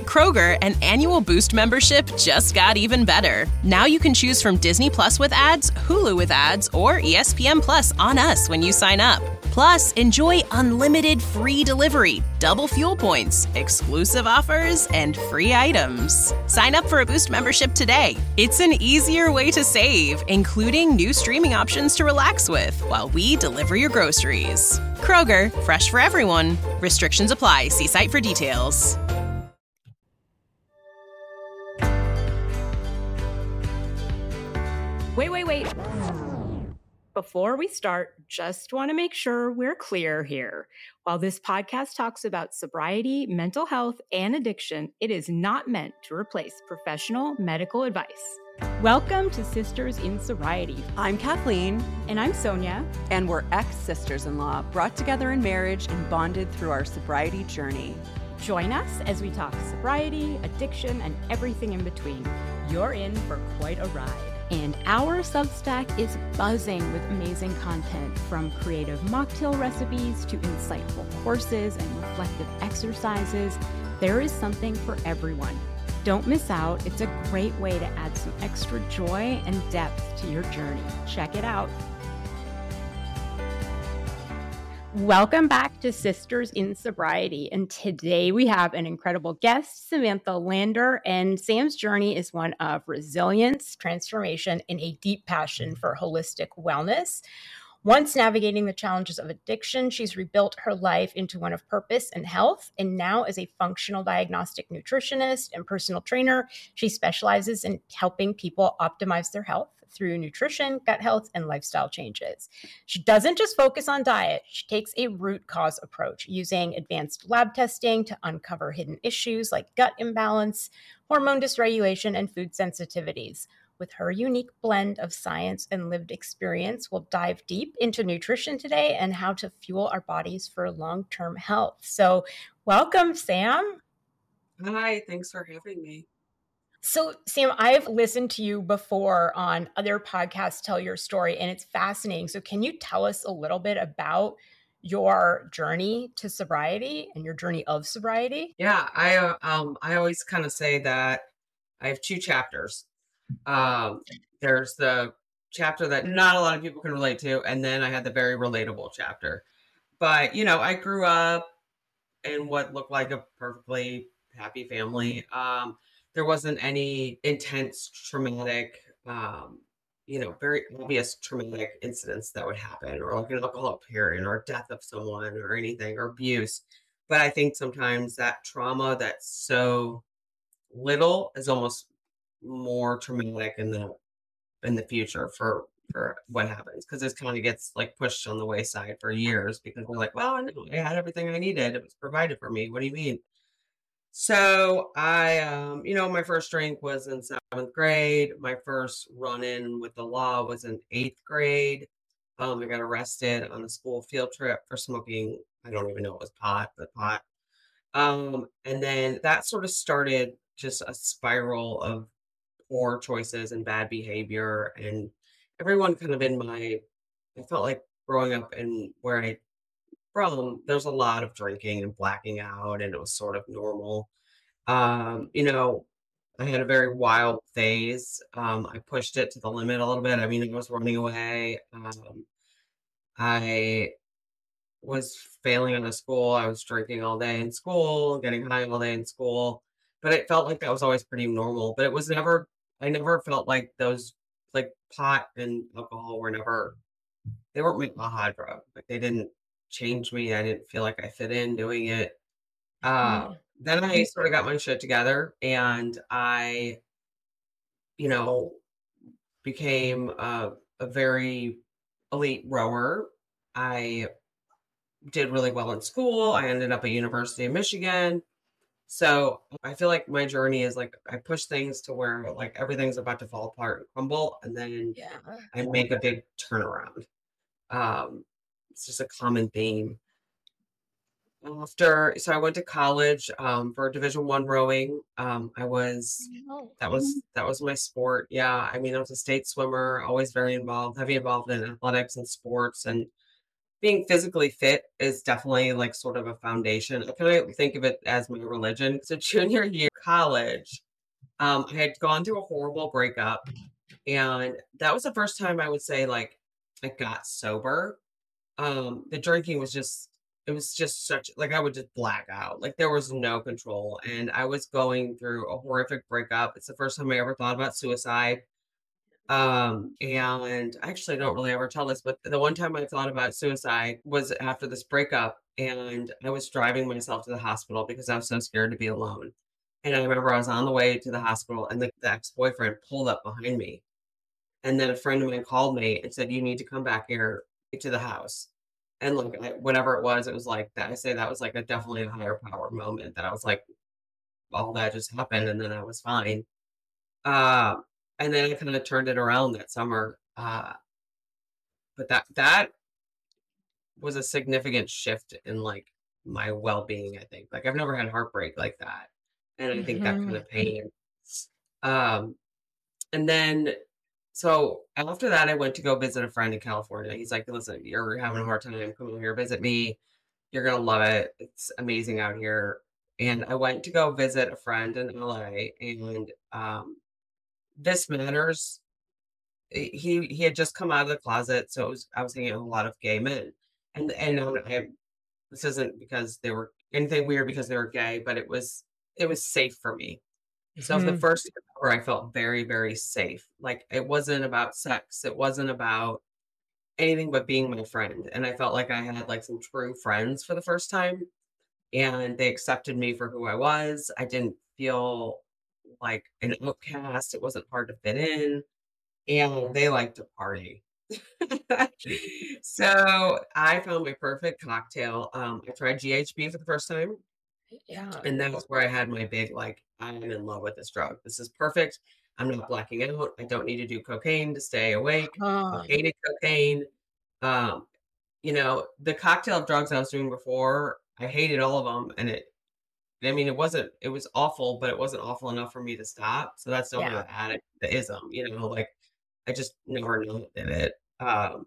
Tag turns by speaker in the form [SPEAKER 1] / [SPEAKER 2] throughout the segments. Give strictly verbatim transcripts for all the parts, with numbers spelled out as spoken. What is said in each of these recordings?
[SPEAKER 1] Kroger, an annual Boost membership just got even better. Now you can choose from Disney Plus with ads, Hulu with ads, or E S P N Plus on us when you sign up. Plus, enjoy unlimited free delivery, double fuel points, exclusive offers, and free items. Sign up for a Boost membership today. It's an easier way to save, including new streaming options to relax with while we deliver your groceries. Kroger, fresh for everyone. Restrictions apply. See site for details.
[SPEAKER 2] Wait, wait, wait. Before we start, just want to make sure we're clear here. While this podcast talks about sobriety, mental health, and addiction, it is not meant to replace professional medical advice. Welcome to Sisters in Sobriety.
[SPEAKER 3] I'm Kathleen.
[SPEAKER 2] And I'm Sonia.
[SPEAKER 3] And we're ex-sisters-in-law, brought together in marriage and bonded through our sobriety journey.
[SPEAKER 2] Join us as we talk sobriety, addiction, and everything in between. You're in for quite a ride. And our Substack is buzzing with amazing content, from creative mocktail recipes to insightful courses and reflective exercises. There is something for everyone. Don't miss out. It's a great way to add some extra joy and depth to your journey. Check it out. Welcome back to Sisters in Sobriety, and today we have an incredible guest, Samantha Lander, and Sam's journey is one of resilience, transformation, and a deep passion for holistic wellness. Once navigating the challenges of addiction, she's rebuilt her life into one of purpose and health, and now as a functional diagnostic nutritionist and personal trainer, she specializes in helping people optimize their health through nutrition, gut health, and lifestyle changes. She doesn't just focus on diet. She takes a root cause approach, using advanced lab testing to uncover hidden issues like gut imbalance, hormone dysregulation, and food sensitivities. With her unique blend of science and lived experience, we'll dive deep into nutrition today and how to fuel our bodies for long-term health. So welcome, Sam.
[SPEAKER 4] Hi, thanks for having me.
[SPEAKER 2] So, Sam, I've listened to you before on other podcasts tell your story, and it's fascinating. So can you tell us a little bit about your journey to sobriety and your journey of sobriety?
[SPEAKER 4] Yeah, I uh, um I always kind of say that I have two chapters. Um, there's the chapter that not a lot of people can relate to, and then I had the very relatable chapter. But, you know, I grew up in what looked like a perfectly happy family. Um, there wasn't any intense traumatic, um, you know, very obvious traumatic incidents that would happen, or like an alcoholic parent, or death of someone, or anything, or abuse. But I think sometimes that trauma that's so little is almost more traumatic in the in the future for for what happens, because this kind of gets like pushed on the wayside for years because we're like, well, I knew I had everything I needed. It was provided for me. What do you mean? So I, um, you know, my first drink was in seventh grade. My first run-in with the law was in eighth grade. Um, I got arrested on a school field trip for smoking. I don't even know it was pot, but pot. Um, and then that sort of started just a spiral of poor choices and bad behavior. And everyone kind of in my, I felt like growing up in where I from, there's a lot of drinking and blacking out, and it was sort of normal. Um, you know, I had a very wild phase. Um, I pushed it to the limit a little bit. I mean, I was running away. Um, I was failing out of school. I was drinking all day in school, getting high all day in school. But it felt like that was always pretty normal. But it was never, I never felt like those, like pot and alcohol were never, they weren't my hard drug. Like they didn't change me. I didn't feel like I fit in doing it. Uh, then I sort of got my shit together, and I, you know, became a, a very elite rower. I did really well in school. I ended up at University of Michigan. So I feel like my journey is like I push things to where like everything's about to fall apart and crumble, and then
[SPEAKER 2] Yeah.
[SPEAKER 4] I make a big turnaround. Um, it's just a common theme. After, so I went to college um, for Division One rowing. Um, I was that was that was my sport. Yeah, I mean, I was a state swimmer, always very involved, heavy involved in athletics and sports, and being physically fit is definitely like sort of a foundation. I kind of think of it as my religion. So junior year of college, um, I had gone through a horrible breakup, and that was the first time I would say like I got sober. Um, the drinking was just it was just such like I would just black out. Like there was no control, and I was going through a horrific breakup. It's the first time I ever thought about suicide. Um, and I actually don't really ever tell this, but the one time I thought about suicide was after this breakup, and I was driving myself to the hospital because I was so scared to be alone. And I remember I was on the way to the hospital, and the, the ex-boyfriend pulled up behind me. And then a friend of mine called me and said, "You need to come back here to the house." And look, I, whatever it was, it was like that. I say that was like a definitely a higher power moment that I was like, all that just happened, and then I was fine. Uh, and then I kind of turned it around that summer. Uh, but that that was a significant shift in like my well-being, I think. Like I've never had heartbreak like that. And I think that kind
[SPEAKER 2] Mhm.
[SPEAKER 4] of pain. Um, and then so after that, I went to go visit a friend in California. He's like, "Listen, you're having a hard time. Come over here, visit me. You're gonna love it. It's amazing out here." And I went to go visit a friend in L A, and um, this matters. eh, He he had just come out of the closet, so it was I was hanging out with a lot of gay men, and and um, I, this isn't because they were anything weird because they were gay, but it was it was safe for me. So for the
[SPEAKER 2] Mhm.
[SPEAKER 4] first year ever, I felt very, very safe. Like it wasn't about sex. It wasn't about anything but being my friend. And I felt like I had like some true friends for the first time. And they accepted me for who I was. I didn't feel like an outcast. It wasn't hard to fit in. And they like to party. So I found my perfect cocktail. Um, I tried G H B for the first time.
[SPEAKER 2] Yeah.
[SPEAKER 4] And that was where I had my big, like, I'm in love with this drug. This is perfect. I'm not blacking out. I don't need to do cocaine to stay awake. I
[SPEAKER 2] Huh.
[SPEAKER 4] hated cocaine. Um, you know, the cocktail of drugs I was doing before, I hated all of them. And it, I mean, it wasn't, it was awful, but it wasn't awful enough for me to stop. So that's definitely
[SPEAKER 2] Yeah.
[SPEAKER 4] the addict, the ism, you know, like I just never knew it did it. Um,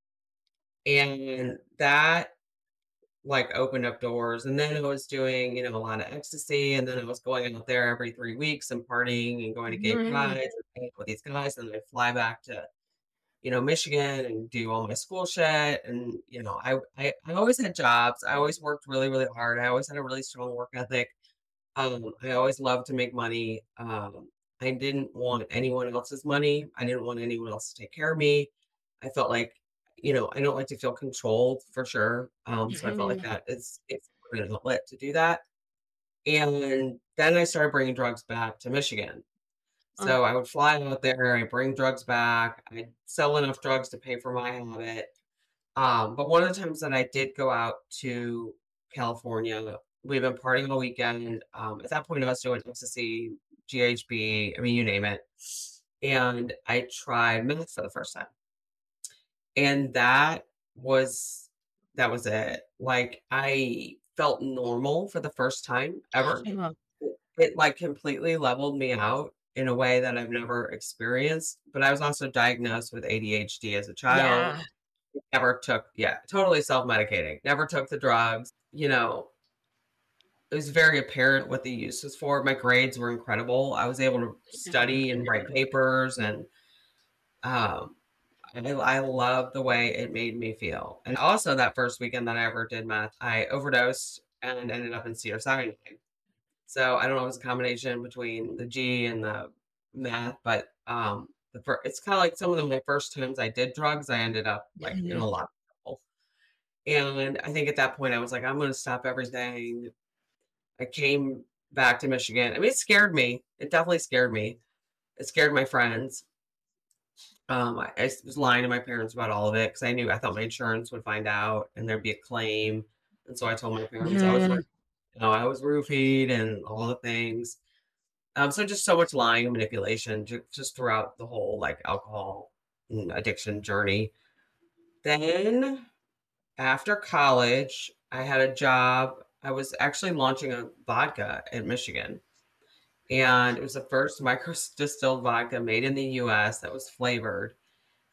[SPEAKER 4] and that like opened up doors. And then I was doing, you know, a lot of ecstasy. And then I was going out there every three weeks and partying and going to gay
[SPEAKER 2] Mhm.
[SPEAKER 4] prides and hanging with these guys. And then I'd fly back to, you know, Michigan and do all my school shit. And, you know, I, I, I always had jobs. I always worked really, really hard. I always had a really strong work ethic. Um, I always loved to make money. Um, I didn't want anyone else's money. I didn't want anyone else to take care of me. I felt like, you know, I don't like to feel controlled for sure. Um, so I felt like
[SPEAKER 2] Mhm.
[SPEAKER 4] that is it's an outlet to do that. And then I started bringing drugs back to Michigan.
[SPEAKER 2] Uh,
[SPEAKER 4] So I would fly out there, I bring drugs back, I'd sell enough drugs to pay for my habit. Um, but one of the times that I did go out to California, we've been partying all weekend. Um, at that point, I was doing ecstasy, G H B, I mean, you name it. And I tried meth for the first time. And that was that was it. Like I felt normal for the first time ever.
[SPEAKER 2] uh,
[SPEAKER 4] It, it like completely leveled me out in a way that I've never experienced. But I was also diagnosed with A D H D as a child.
[SPEAKER 2] yeah.
[SPEAKER 4] Never took, yeah, totally self-medicating. Never took the drugs. You know, it was very apparent what the use was for. My grades were incredible. I was able to study and write papers, and um, I, I love the way it made me feel. And also, that first weekend that I ever did meth, I overdosed and ended up in Cedar Sinai. So I don't know, if it was a combination between the G and the meth, but um, the fir- it's kind of like some of the, my first times I did drugs, I ended up like in a
[SPEAKER 2] Mhm.
[SPEAKER 4] lot of trouble. And I think at that point I was like, I'm going to stop everything. I came back to Michigan. I mean, it scared me. It definitely scared me. It scared my friends. Um, I, I was lying to my parents about all of it because I knew I thought my insurance would find out and there'd be a claim. And so I told my parents I was, roo-
[SPEAKER 2] Mhm.
[SPEAKER 4] you know, I was roofied and all the things. Um, so just so much lying and manipulation ju- just throughout the whole like alcohol and addiction journey. Then after college, I had a job. I was actually launching a vodka in Michigan, and it was the first micro distilled vodka made in the U S that was flavored.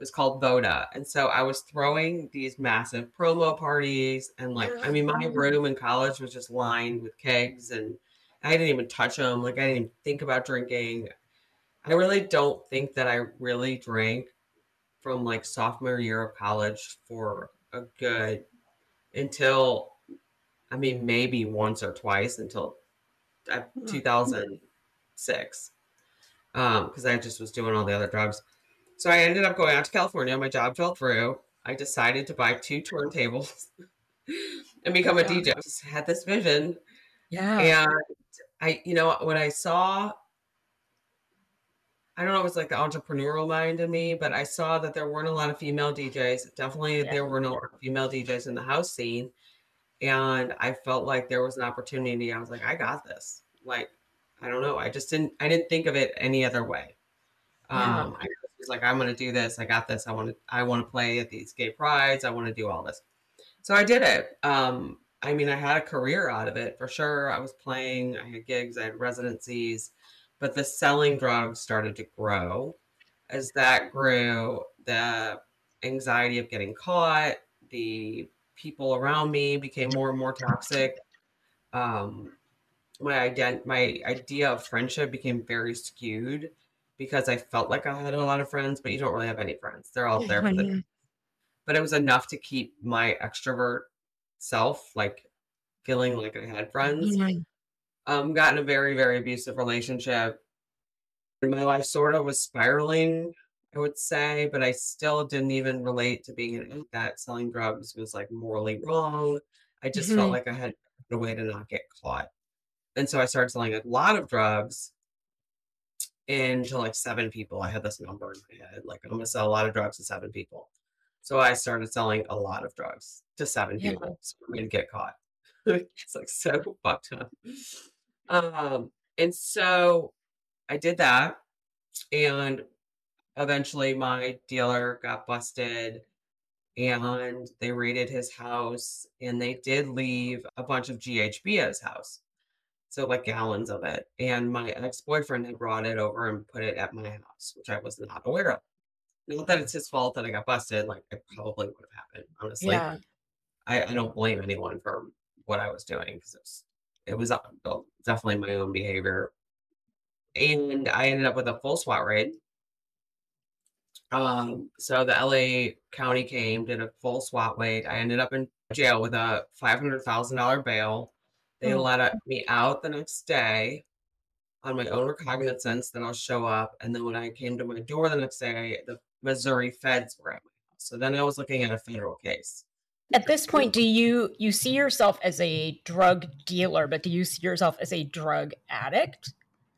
[SPEAKER 4] was called Voda. And so I was throwing these massive promo parties. And like, I mean, my room in college was just lined with kegs and I didn't even touch them. Like, I didn't even think about drinking. I really don't think that I really drank from like sophomore year of college for a good until, I mean, maybe once or twice until uh, two thousand six. Um, because I just was doing all the other drugs. So I ended up going out to California. My job fell through. I decided to buy two turntables and become a D J. I just had this vision.
[SPEAKER 2] Yeah.
[SPEAKER 4] And I, you know, when I saw, I don't know, it was like the entrepreneurial mind in me, but I saw that there weren't a lot of female D Js. Definitely
[SPEAKER 2] Yeah.
[SPEAKER 4] there were no female D Js in the house scene. And I felt like there was an opportunity. I was like, I got this. Like, I don't know. I just didn't, I didn't think of it any other way.
[SPEAKER 2] Yeah.
[SPEAKER 4] Um, I was like, I'm going to do this. I got this. I want to, I want to play at these gay prides. I want to do all this. So I did it. Um, I mean, I had a career out of it for sure. I was playing, I had gigs, I had residencies, but the selling drugs started to grow. As that grew, the anxiety of getting caught, the people around me became more and more toxic. Um, my ident- my idea of friendship became very skewed because I felt like I had a lot of friends, but you don't really have any friends. They're all there for the, but it was enough to keep my extrovert self, like feeling like I had friends. Um, got in a very, very abusive relationship. And my life sort of was spiraling, I would say, but I still didn't even relate to being an that selling drugs was like morally wrong. I just felt like I had a way to not get caught. And so I started selling a lot of drugs into like seven people. I had this number in my head, like I'm gonna sell a lot of drugs to seven people. So I started selling a lot of drugs to seven
[SPEAKER 2] Yeah.
[SPEAKER 4] people so I didn't get caught. It's like so fucked up. Um, and so I did that, and eventually my dealer got busted, and they raided his house, and they did leave a bunch of G H B at his house. So like gallons of it. And my ex-boyfriend had brought it over and put it at my house, which I was not aware of. Not that it's his fault that I got busted, like it probably would have happened, honestly.
[SPEAKER 2] Yeah.
[SPEAKER 4] I, I don't blame anyone for what I was doing because it was, it was uh, definitely my own behavior. And I ended up with a full SWAT raid. Um, so the L A County came, did a full SWAT raid. I ended up in jail with a five hundred thousand dollars bail. They
[SPEAKER 2] Oh.
[SPEAKER 4] let me out the next day on my own recognizance. Then I'll show up. And then when I came to my door the next day, the Missouri feds were at my house. So then I was looking at a federal case.
[SPEAKER 2] At this point, do you you see yourself as a drug dealer, but do you see yourself as a drug addict?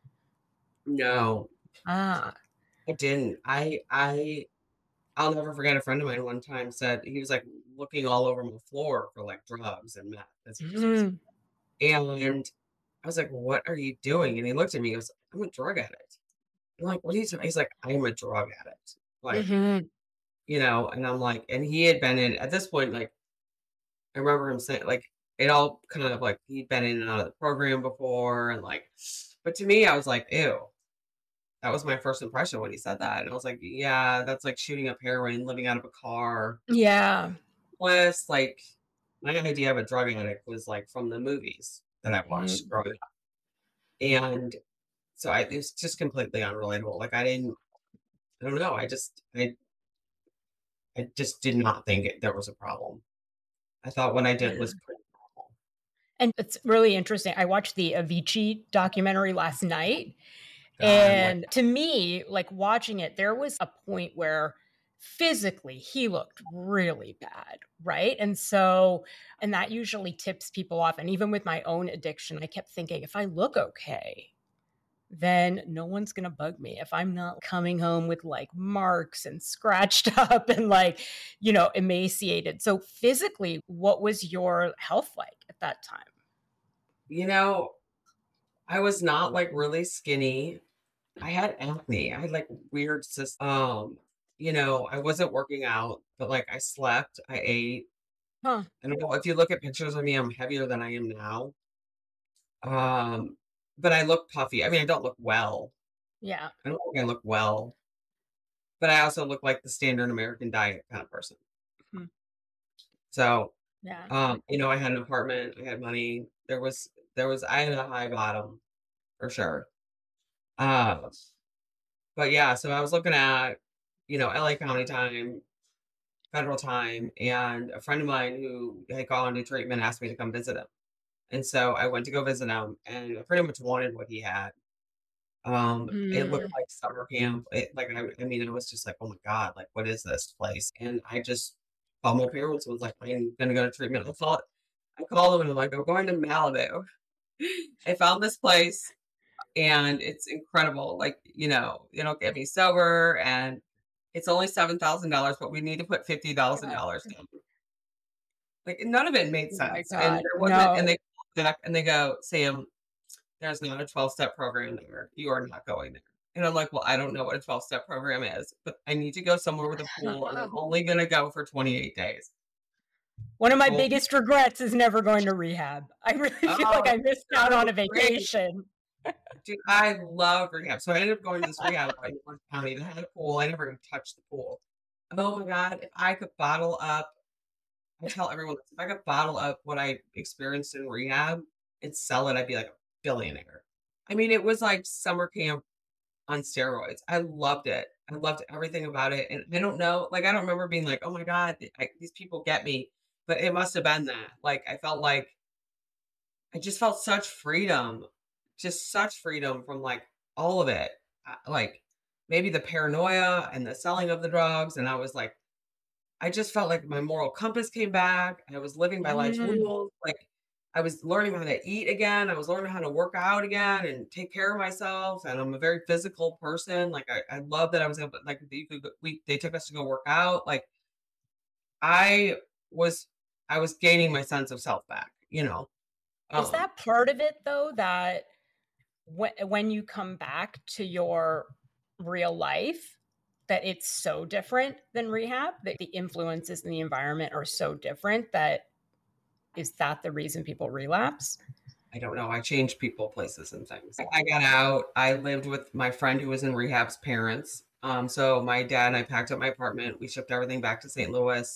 [SPEAKER 4] No,
[SPEAKER 2] Ah.
[SPEAKER 4] I didn't. I I I'll never forget a friend of mine one time said he was like looking all over my floor for like drugs and meth. That's what he was
[SPEAKER 2] Mhm.
[SPEAKER 4] And I was like, what are you doing? And he looked at me, he goes, I'm a drug addict. I'm like, what are you doing? He's like, I'm a drug addict. Like,
[SPEAKER 2] Mhm.
[SPEAKER 4] you know, and I'm like, and he had been in, at this point, like, I remember him saying, like, it all kind of like, he'd been in and out of the program before. And like, but to me, I was like, ew. That was my first impression when he said that. And I was like, yeah, that's like shooting up heroin, living out of a car.
[SPEAKER 2] Yeah.
[SPEAKER 4] Plus, like, my idea of a drug addict was like from the movies that I watched growing up. And so I, it was just completely unrelatable. Like, I didn't, I don't know. I just, I, I just did not think it, there was a problem. I thought what I did was pretty normal.
[SPEAKER 2] And it's really interesting. I watched the Avicii documentary last night.
[SPEAKER 4] God, I'm like,
[SPEAKER 2] And to me, like watching it, there was a point where physically he looked really bad, right? And so, and that usually tips people off. And even with my own addiction, I kept thinking, if I look okay, then no one's going to bug me. If I'm not coming home with like marks and scratched up and like, you know, emaciated. So physically, what was your health like at that time?
[SPEAKER 4] you know, I was not like really skinny. I had acne. I had like weird cyst. Um, you know, I wasn't working out, but like I slept, I ate.
[SPEAKER 2] Huh.
[SPEAKER 4] I don't know if you look at pictures of me, I'm heavier than I am now. Um, but I look puffy. I mean, I don't look well.
[SPEAKER 2] Yeah.
[SPEAKER 4] I don't think I look well. but I also look like the standard American diet kind of person.
[SPEAKER 2] Hmm.
[SPEAKER 4] So,
[SPEAKER 2] Yeah.
[SPEAKER 4] um, you know, I had an apartment, I had money. There was, there was, I had a high bottom for sure. Uh, but yeah, so I was looking at, you know, L A County time, federal time, and a friend of mine who had gone to treatment asked me to come visit him. And so I went to go visit him, and I pretty much wanted what he had. Um, it looked
[SPEAKER 2] Mm.
[SPEAKER 4] like summer camp. It, like I, I mean, it was just like, oh my god, like what is this place? And I just called my parents and was like, I'm gonna go to treatment. I thought I called them and I'm like, I'm going to Malibu. I found this place and it's incredible. Like, you know, it'll get me sober and it's only seven thousand dollars, but we need to put fifty thousand dollars down. Like none of it made
[SPEAKER 2] Oh my
[SPEAKER 4] sense. And
[SPEAKER 2] God.
[SPEAKER 4] there wasn't, and
[SPEAKER 2] No.
[SPEAKER 4] they call back and they go, Sam, there's not a twelve step program there. You are not going there. And I'm like, well, I don't know what a twelve step program is, but I need to go somewhere with a pool and I'm only going to go for twenty-eight days.
[SPEAKER 2] One of my
[SPEAKER 4] Well,
[SPEAKER 2] biggest regrets is never going to rehab. I really feel like
[SPEAKER 4] oh,
[SPEAKER 2] I missed out on a
[SPEAKER 4] so great.
[SPEAKER 2] vacation.
[SPEAKER 4] Dude, I love rehab. So I ended up going to this rehab in Orange County that had a pool. I never even touched the pool. Oh my God. If I could bottle up, I tell everyone, if I could bottle up what I experienced in rehab and sell it, I'd be like a billionaire. I mean, it was like summer camp on steroids. I loved it. I loved everything about it. And I don't know, like, I don't remember being like, oh my God, I, these people get me. But it must have been that. Like, I felt like I just felt such freedom, just such freedom from like all of it. Uh, Like, maybe the paranoia and the selling of the drugs. And I was like, I just felt like my moral compass came back. I was living by life's
[SPEAKER 2] Mm.
[SPEAKER 4] rules. Like I was learning how to eat again. I was learning how to work out again and take care of myself. And I'm a very physical person. Like I, I love that I was able, like you could, go- we they took us to go work out. Like I was, I was gaining my sense of self back. You know,
[SPEAKER 2] Is
[SPEAKER 4] um,
[SPEAKER 2] that part of it though, that when when you come back to your real life, that it's so different than rehab, that the influences in the environment are so different, that is that the reason people relapse?
[SPEAKER 4] I don't know. I changed people, places, and things. I got out. I lived with my friend who was in rehab's parents. Um, so my dad and I packed up my apartment. We shipped everything back to Saint Louis.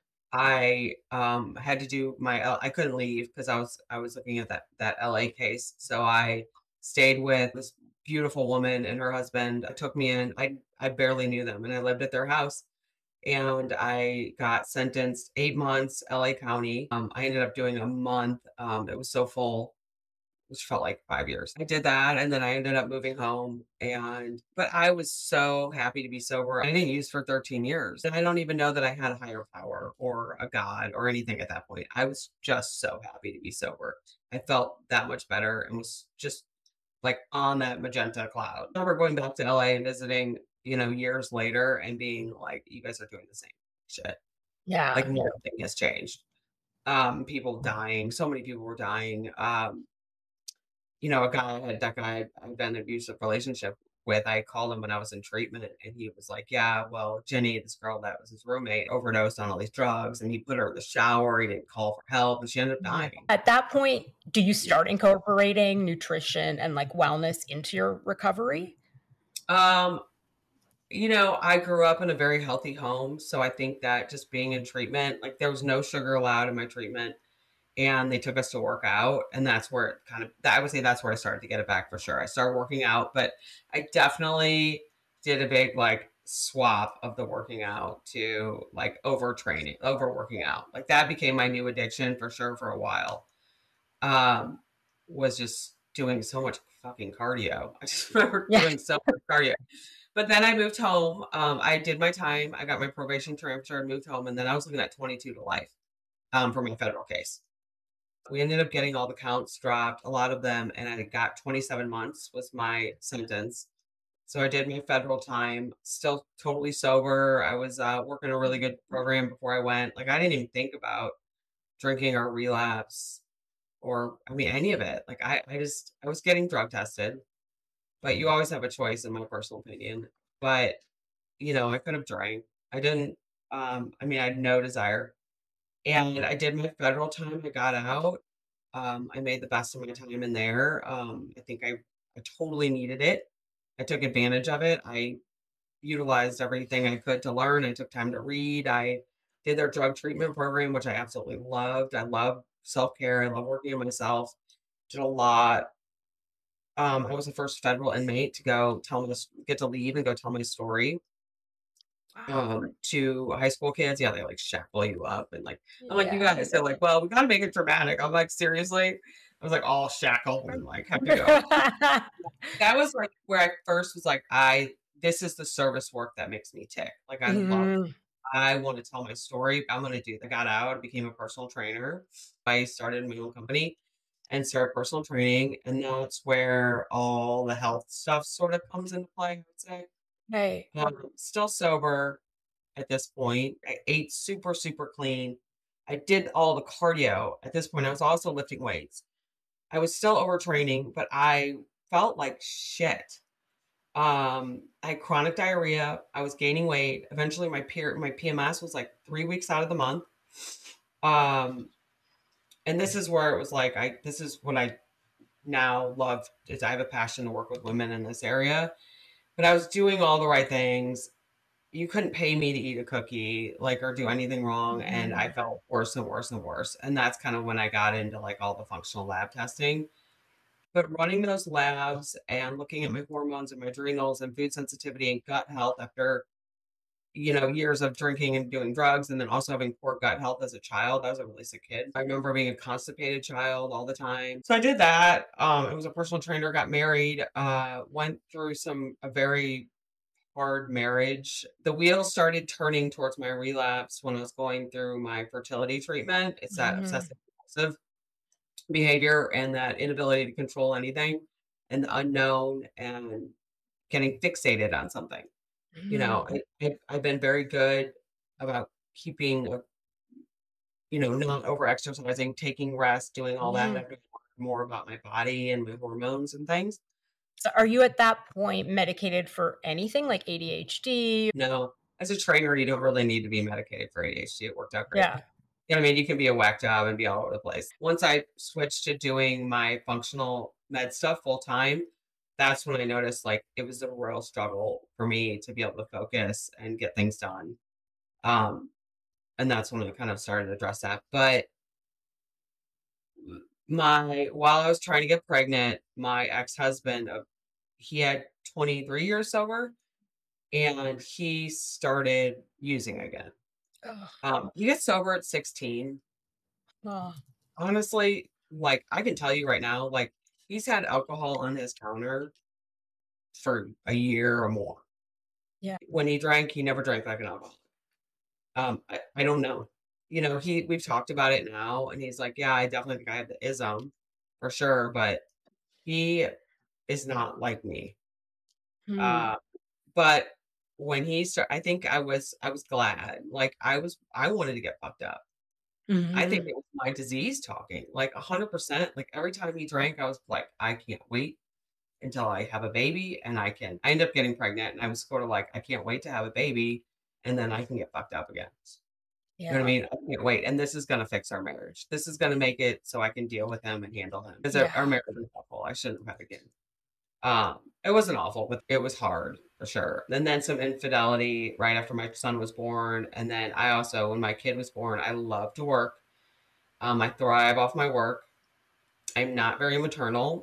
[SPEAKER 4] I um had to do my L- I couldn't leave because I was I was looking at that that L A case. So I stayed with this beautiful woman and her husband. I took me in. I I barely knew them and I lived at their house and I got sentenced eight months L A County. Um I ended up doing a month. Um it was so full, which felt like five years. I did that and then I ended up moving home and but I was so happy to be sober. I didn't use for thirteen years. And I don't even know that I had a higher power or a God or anything at that point. I was just so happy to be sober. I felt that much better and was just like on that magenta cloud. I remember going back to L A and visiting, you know, years later and being like, you guys are doing the same shit.
[SPEAKER 2] Yeah.
[SPEAKER 4] Like nothing has changed. Um, people dying, so many people were dying. Um, you know, a guy had that guy I've been in an abusive relationship with. I called him when I was in treatment and he was like, yeah, well, Jenny, this girl that was his roommate, overdosed on all these drugs and he put her in the shower. He didn't call for help and she ended up dying.
[SPEAKER 2] At that point, do you start incorporating nutrition and like wellness into your recovery?
[SPEAKER 4] Um, you know, I grew up in a very healthy home. So I think that just being in treatment, like there was no sugar allowed in my treatment. And they took us to work out. And that's where it kind of, I would say that's where I started to get it back for sure. I started working out, but I definitely did a big like swap of the working out to like overtraining, overworking out. Like that became my new addiction for sure for a while. Um, was just doing so much fucking cardio. I just remember
[SPEAKER 2] Yeah.
[SPEAKER 4] doing so much cardio. But then I moved home. Um, I did my time. I got my probation transfer and moved home. And then I was looking at twenty-two to life um, for my federal case. We ended up getting all the counts dropped, a lot of them, and I got twenty-seven months was my sentence. So I did my federal time, still totally sober. I was uh, working a really good program before I went. Like I didn't even think about drinking or relapse or I mean any of it. Like I, I just I was getting drug tested, but you always have a choice in my personal opinion. But you know, I could have drank. I didn't um I mean I had no desire. And I did my federal time. I got out. Um, I made the best of my time in there. Um, I think I, I totally needed it. I took advantage of it. I utilized everything I could to learn. I took time to read. I did their drug treatment program, which I absolutely loved. I love self-care. I love working on myself. Did a lot. Um, I was the first federal inmate to go tell me this, get to leave and go tell my story um to high school kids. Yeah, they like shackle you up and like I'm like, you
[SPEAKER 2] Yeah.
[SPEAKER 4] guys, they're like, well, we gotta make it dramatic. I'm like, seriously? I was like all shackled and like have to go. That was like where I first was like, I this is the service work that makes me tick. Like I love
[SPEAKER 2] Mhm.
[SPEAKER 4] I want to tell my story. I'm gonna do that. I got out, became a personal trainer. I started my own company and started personal training. And that's where all the health stuff sort of comes into play, I would say.
[SPEAKER 2] Hey.
[SPEAKER 4] Um, still sober at this point. I ate super, super clean. I did all the cardio. At this point, I was also lifting weights. I was still overtraining, but I felt like shit. Um, I had chronic diarrhea. I was gaining weight. Eventually, my peer, my P M S was like three weeks out of the month. Um, and this is where it was like, I this is what I now love is I have a passion to work with women in this area. But I was doing all the right things. You couldn't pay me to eat a cookie, like, or do anything wrong, and I
[SPEAKER 2] Mhm.
[SPEAKER 4] felt worse and worse and worse, and that's kind of when I got into, like, all the functional lab testing. But running those labs and looking at my hormones and my adrenals and food sensitivity and gut health after, you know, years of drinking and doing drugs, and then also having poor gut health as a child. I was a really sick kid. I remember being a constipated child all the time. So I did that. Um, I was a personal trainer, got married, uh, went through some a very hard marriage. The wheels started turning towards my relapse when I was going through my fertility treatment. It's that
[SPEAKER 2] Mhm.
[SPEAKER 4] obsessive compulsive behavior and that inability to control anything and the unknown and getting fixated on something. You know,
[SPEAKER 2] Mhm.
[SPEAKER 4] I, I- I've been very good about keeping, a, you know, not over exercising, taking rest, doing all that.
[SPEAKER 2] Mhm.
[SPEAKER 4] I've learned more about my body and my hormones and things.
[SPEAKER 2] So are you at that point medicated for anything like A D H D?
[SPEAKER 4] No, as a trainer, you don't really need to be medicated for A D H D. It worked out great.
[SPEAKER 2] Yeah.
[SPEAKER 4] You know what I mean? You can be a whack job and be all over the place. Once I switched to doing my functional med stuff full time, that's when I noticed like it was a real struggle for me to be able to focus and get things done. Um, and that's when I kind of started to address that. But my while I was trying to get pregnant, my ex-husband, uh, he had twenty-three years sober and he started using again.
[SPEAKER 2] Ugh.
[SPEAKER 4] Um, he gets sober at sixteen.
[SPEAKER 2] Oh.
[SPEAKER 4] Honestly, like, I can tell you right now, like, he's had alcohol on his counter for a year or more.
[SPEAKER 2] Yeah.
[SPEAKER 4] When he drank, he never drank like an alcoholic. Um, I, I don't know. You know, he we've talked about it now, and he's like, yeah, I definitely think I have the ism for sure, but he is not like me.
[SPEAKER 2] Hmm.
[SPEAKER 4] Uh, but when he started, I think I was I was glad. Like I was I wanted to get fucked up. I think
[SPEAKER 2] Mhm.
[SPEAKER 4] it was my disease talking, like one hundred percent. Like every time he drank, I was like, I can't wait until I have a baby and I can. I ended up getting pregnant and I was sort of like, I can't wait to have a baby and then I can get fucked up again. You know what I
[SPEAKER 2] Yeah.
[SPEAKER 4] mean? I can't wait. And this is going to fix our marriage. This is going to make it so I can deal with him and handle him because our,
[SPEAKER 2] Yeah.
[SPEAKER 4] our marriage is awful. I shouldn't have had a kid. Um, it wasn't awful, but it was hard for sure. And then some infidelity right after my son was born. And then I also, when my kid was born, I love to work. Um, I thrive off my work. I'm not very maternal.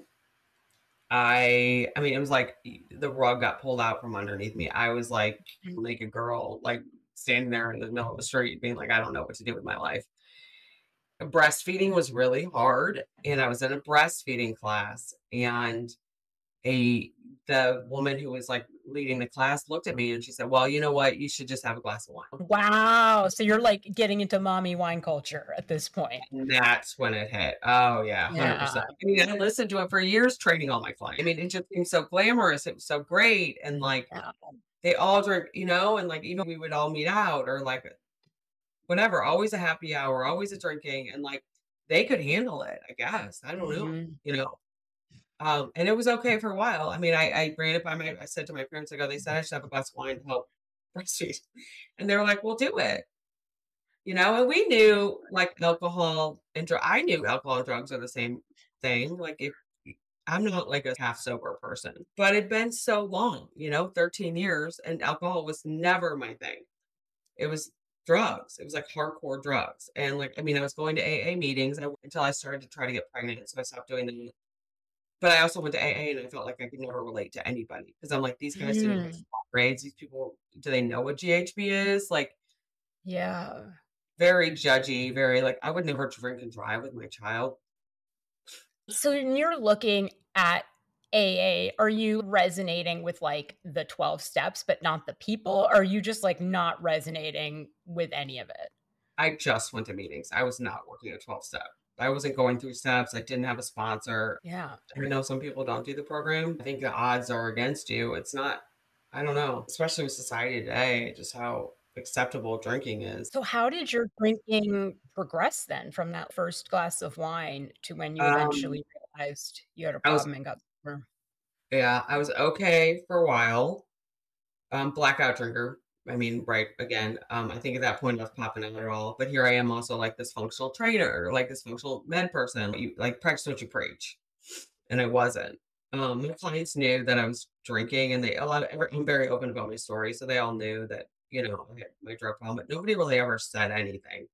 [SPEAKER 4] I I mean, it was like the rug got pulled out from underneath me. I was like
[SPEAKER 2] Mhm.
[SPEAKER 4] naked girl, like standing there in the middle of the street, being like, I don't know what to do with my life. Breastfeeding was really hard, and I was in a breastfeeding class, and a the woman who was like leading the class looked at me and she said, "Well, you know what? You should just have a glass of wine."
[SPEAKER 2] Wow. So you're like getting into mommy wine culture at this point.
[SPEAKER 4] And that's when it hit. Oh yeah,
[SPEAKER 2] Yeah.
[SPEAKER 4] one hundred percent. I mean, I listened to it for years training all my clients. I mean, it just seemed so glamorous. It was so great. And like
[SPEAKER 2] Yeah.
[SPEAKER 4] they all drink, you know, and like even we would all meet out or like whatever, always a happy hour, always a drinking, and like they could handle it, I guess. I don't know,
[SPEAKER 2] Mhm.
[SPEAKER 4] you know. Um, and it was okay for a while. I mean, I, I ran it by my I said to my parents, I go, they said I should have a glass of wine to help breastfeed. And they were like, well, do it. You know, and we knew like alcohol and dr- I knew alcohol and drugs are the same thing. Like if I'm not like a half sober person, but it'd been so long, you know, thirteen years, and alcohol was never my thing. It was drugs. It was like hardcore drugs. And like, I mean, I was going to A A meetings I, until I started to try to get pregnant. So I stopped doing them. But I also went to A A and I felt like I could never relate to anybody because I'm like, these guys didn't have
[SPEAKER 2] Mm,
[SPEAKER 4] grades. These people, do they know what G H B is? Like,
[SPEAKER 2] yeah.
[SPEAKER 4] very judgy, very like, I would never drink and drive with my child.
[SPEAKER 2] So when you're looking at A A, are you resonating with like the twelve steps, but not the people? Or are you just like not resonating with any of it?
[SPEAKER 4] I just went to meetings. I was not working a twelve step. I wasn't going through steps. I didn't have a sponsor.
[SPEAKER 2] Yeah.
[SPEAKER 4] I know some people don't do the program. I think the odds are against you. It's not, I don't know, especially with society today, just how acceptable drinking is.
[SPEAKER 2] So how did your drinking progress then from that first glass of wine to when you
[SPEAKER 4] Um,
[SPEAKER 2] eventually realized you had a
[SPEAKER 4] I was,
[SPEAKER 2] problem and got sober?
[SPEAKER 4] yeah, I was okay for a while. Um, blackout drinker. I mean, right, again, um, I think at that point I was popping out at all, but here I am also like this functional trainer, like this functional med person. You like practice what you preach. And I wasn't. Um, my clients knew that I was drinking, and they a lot of every- I'm very open about my story, so they all knew that you know I had my drug problem, but nobody really ever said anything.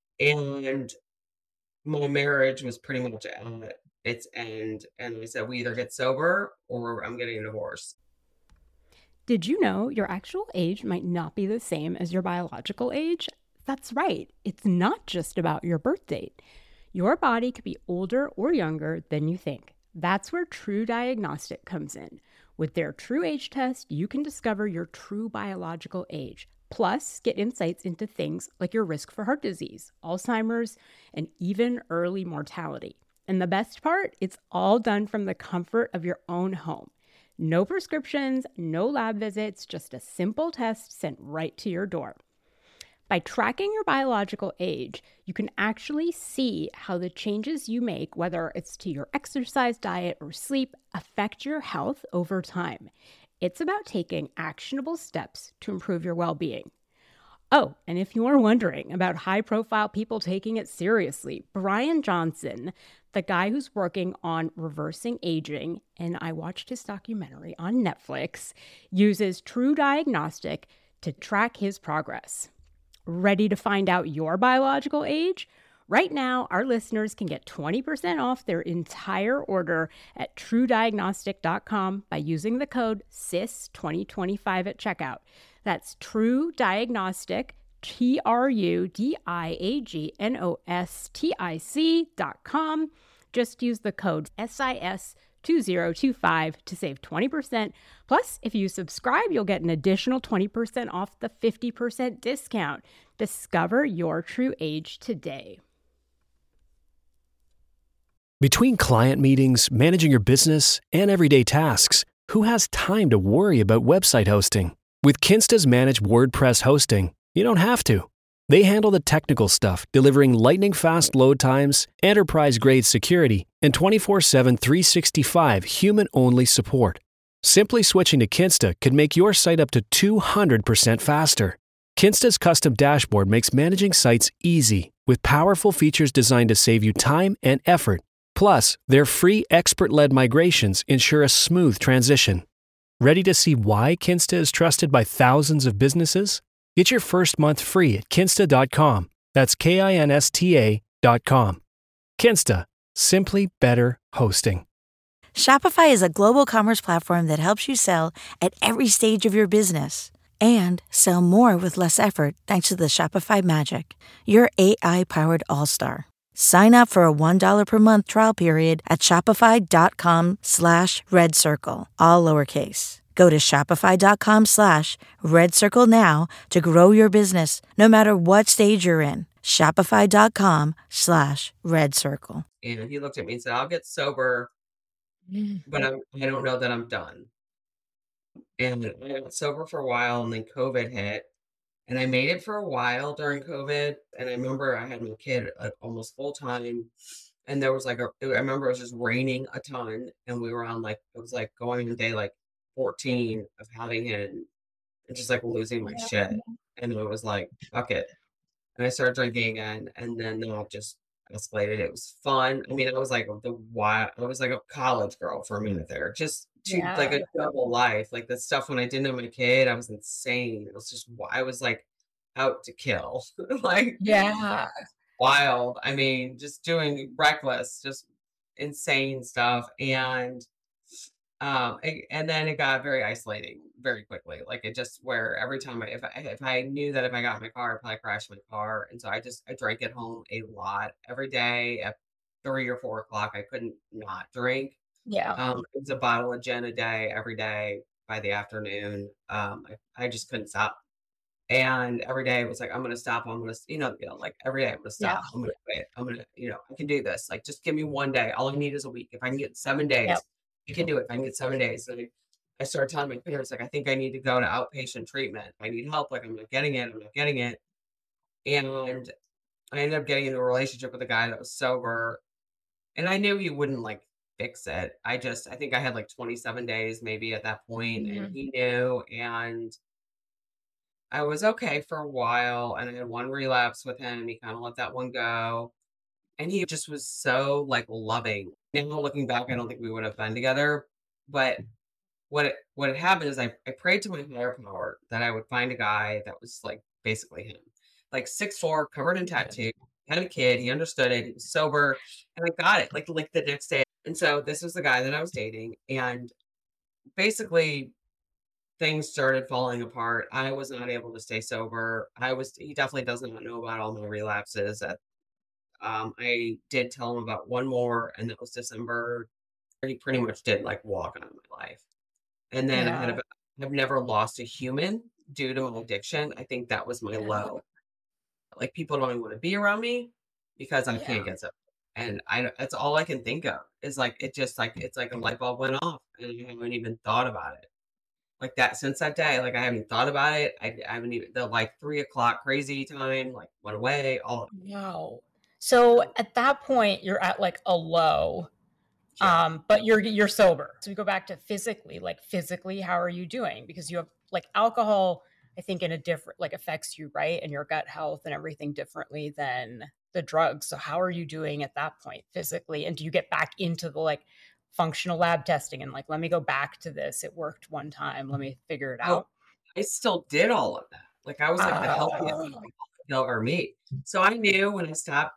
[SPEAKER 4] And my marriage was pretty much at its end, and I said we either get sober or I'm getting a divorce.
[SPEAKER 2] Did you know your actual age might not be the same as your biological age? That's right. It's not just about your birth date. Your body could be older or younger than you think. That's where True Diagnostic comes in. With their True Age test, you can discover your true biological age, plus get insights into things like your risk for heart disease, Alzheimer's, and even early mortality. And the best part, it's all done from the comfort of your own home. No prescriptions, no lab visits, just a simple test sent right to your door. By tracking your biological age, you can actually see how the changes you make, whether it's to your exercise, diet, or sleep, affect your health over time. It's about taking actionable steps to improve your well-being. Oh, and if you're wondering about high-profile people taking it seriously, Brian Johnson, the guy who's working on reversing aging, and I watched his documentary on Netflix, uses True Diagnostic to track his progress. Ready to find out your biological age? Right now, our listeners can get twenty percent off their entire order at true diagnostic dot com by using the code S I S twenty twenty-five at checkout. That's True Diagnostic, T R U D I A G N O S T I C dot com. Just use the code S I S two zero two five to save twenty percent. Plus, if you subscribe, you'll get an additional twenty percent off the fifty percent discount. Discover your true age today.
[SPEAKER 5] Between client meetings, managing your business, and everyday tasks, who has time to worry about website hosting? With Kinsta's managed WordPress hosting, you don't have to. They handle the technical stuff, delivering lightning-fast load times, enterprise-grade security, and twenty-four seven, three sixty-five human-only support. Simply switching to Kinsta could make your site up to two hundred percent faster. Kinsta's custom dashboard makes managing sites easy, with powerful features designed to save you time and effort. Plus, their free expert-led migrations ensure a smooth transition. Ready to see why Kinsta is trusted by thousands of businesses? Get your first month free at kinsta dot com. That's K I N S T A dot com. Kinsta. Simply better hosting.
[SPEAKER 6] Shopify is a global commerce platform that helps you sell at every stage of your business and sell more with less effort thanks to the Shopify Magic, your A I-powered all-star. Sign up for a one dollar per month trial period at shopify.com slash red circle, all lowercase. Go to shopify.com slash red circle now to grow your business no matter what stage you're in. Shopify.com slash red circle.
[SPEAKER 4] And he looked at me and said, I'll get sober, but I'm, I don't know that I'm done. And I got sober for a while, and then COVID hit. And I made it for a while during COVID. And I remember I had my kid like almost full time. And there was like a, I remember it was just raining a ton. And we were on like, it was like going on day like fourteen of having him and just like losing my shit. And it was like, fuck it. And I started drinking again. And then now just, escalated. It was fun. I mean, I was like the wild, I was like a college girl for a minute there, just to like
[SPEAKER 2] Yeah.
[SPEAKER 4] a double life. Like the stuff when I didn't have my kid, I was insane. It was just, wi- I was like out to kill, like
[SPEAKER 2] Yeah.
[SPEAKER 4] wild. I mean, just doing reckless, just insane stuff. And um, a- and then it got very isolating very quickly. Like it just where every time I, if I, if I knew that if I got in my car, I'd probably crash my car. And so I just, I drank at home a lot every day at three or four o'clock. I couldn't not drink.
[SPEAKER 2] Yeah.
[SPEAKER 4] Um, it was a bottle of gin a day, every day by the afternoon. Um, I, I just couldn't stop. And every day it was like, I'm going to stop. I'm going to, you know, you know, like every day I'm going to
[SPEAKER 2] Yeah.
[SPEAKER 4] stop. I'm going to quit. I'm going to, you know, I can do this. Like, just give me one day. All I need is a week. If I can get seven days,
[SPEAKER 2] Yep.
[SPEAKER 4] you can do it. If I can get seven days. So I started telling my parents, like, I think I need to go to outpatient treatment. I need help. Like, I'm not getting it. I'm not getting it. And I ended up getting into a relationship with a guy that was sober. And I knew he wouldn't like fix it. I just, I think I had like twenty-seven days maybe at that point, and
[SPEAKER 2] Mhm.
[SPEAKER 4] he knew. And I was okay for a while. And I had one relapse with him. He kind of let that one go. And he just was so like loving. Now looking back, I don't think we would have been together. But what it, what had happened is I, I prayed to my higher power that I would find a guy that was like basically him, like six four, covered in tattoo, had a kid. He understood it. He was sober, and I got it like like the next day. And so this was the guy that I was dating, and basically things started falling apart. I was not able to stay sober. I was. He definitely does not know about all my relapses. That um, I did tell him about one more, and that was December. He pretty much did like walk out of my life. And then I had
[SPEAKER 2] Yeah.
[SPEAKER 4] about, I've never lost a human due to my addiction. I think that was my
[SPEAKER 2] Yeah.
[SPEAKER 4] low. Like people don't even want to be around me because I
[SPEAKER 2] Yeah.
[SPEAKER 4] can't get sober. And I, that's all I can think of is like, it just like, it's like a light bulb went off and I haven't even thought about it. Like that since that day, like I haven't thought about it. I, I haven't even, the like three o'clock crazy time, like went away, all of
[SPEAKER 2] Wow. So at that point, you're at like a low,
[SPEAKER 4] it. Yeah.
[SPEAKER 2] um, but you're you're sober. So we go back to physically, like physically, how are you doing? Because you have like alcohol, I think in a different, like affects you, right? And your gut health and everything differently than the drugs. So how are you doing at that point physically? And do you get back into the like functional lab testing and like, let me go back to this. It worked one time. Let me figure it
[SPEAKER 4] Oh,
[SPEAKER 2] out.
[SPEAKER 4] I still did all of that. Like I was like the healthiest
[SPEAKER 2] Oh,
[SPEAKER 4] you'll ever meet. So I knew when I stopped,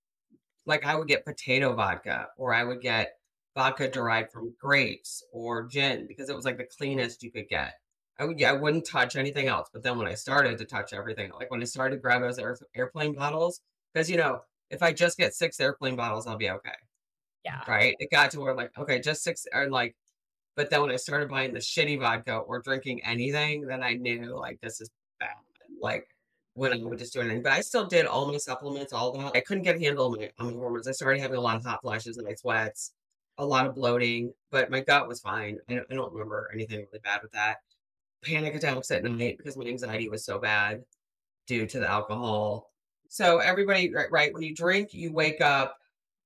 [SPEAKER 4] like I would get potato vodka or I would get vodka derived from grapes or gin because it was like the cleanest you could get. I would, yeah, I wouldn't touch anything else. But then when I started to touch everything, like when I started to grab those air, airplane bottles, because you know, if I just get six airplane bottles, I'll be okay.
[SPEAKER 2] yeah.
[SPEAKER 4] Right. It got to where like, okay, just six or like, but then when I started buying the shitty vodka or drinking anything, then I knew like this is bad. Like when I would just do anything. But I still did all my supplements, all that. I couldn't get a handle on my, on my hormones. I started having a lot of hot flashes and night sweats, a lot of bloating, but my gut was fine. I don't, I don't remember anything really bad with that. Panic attacks at night because my anxiety was so bad due to the alcohol. So everybody, right, right when you drink, you wake up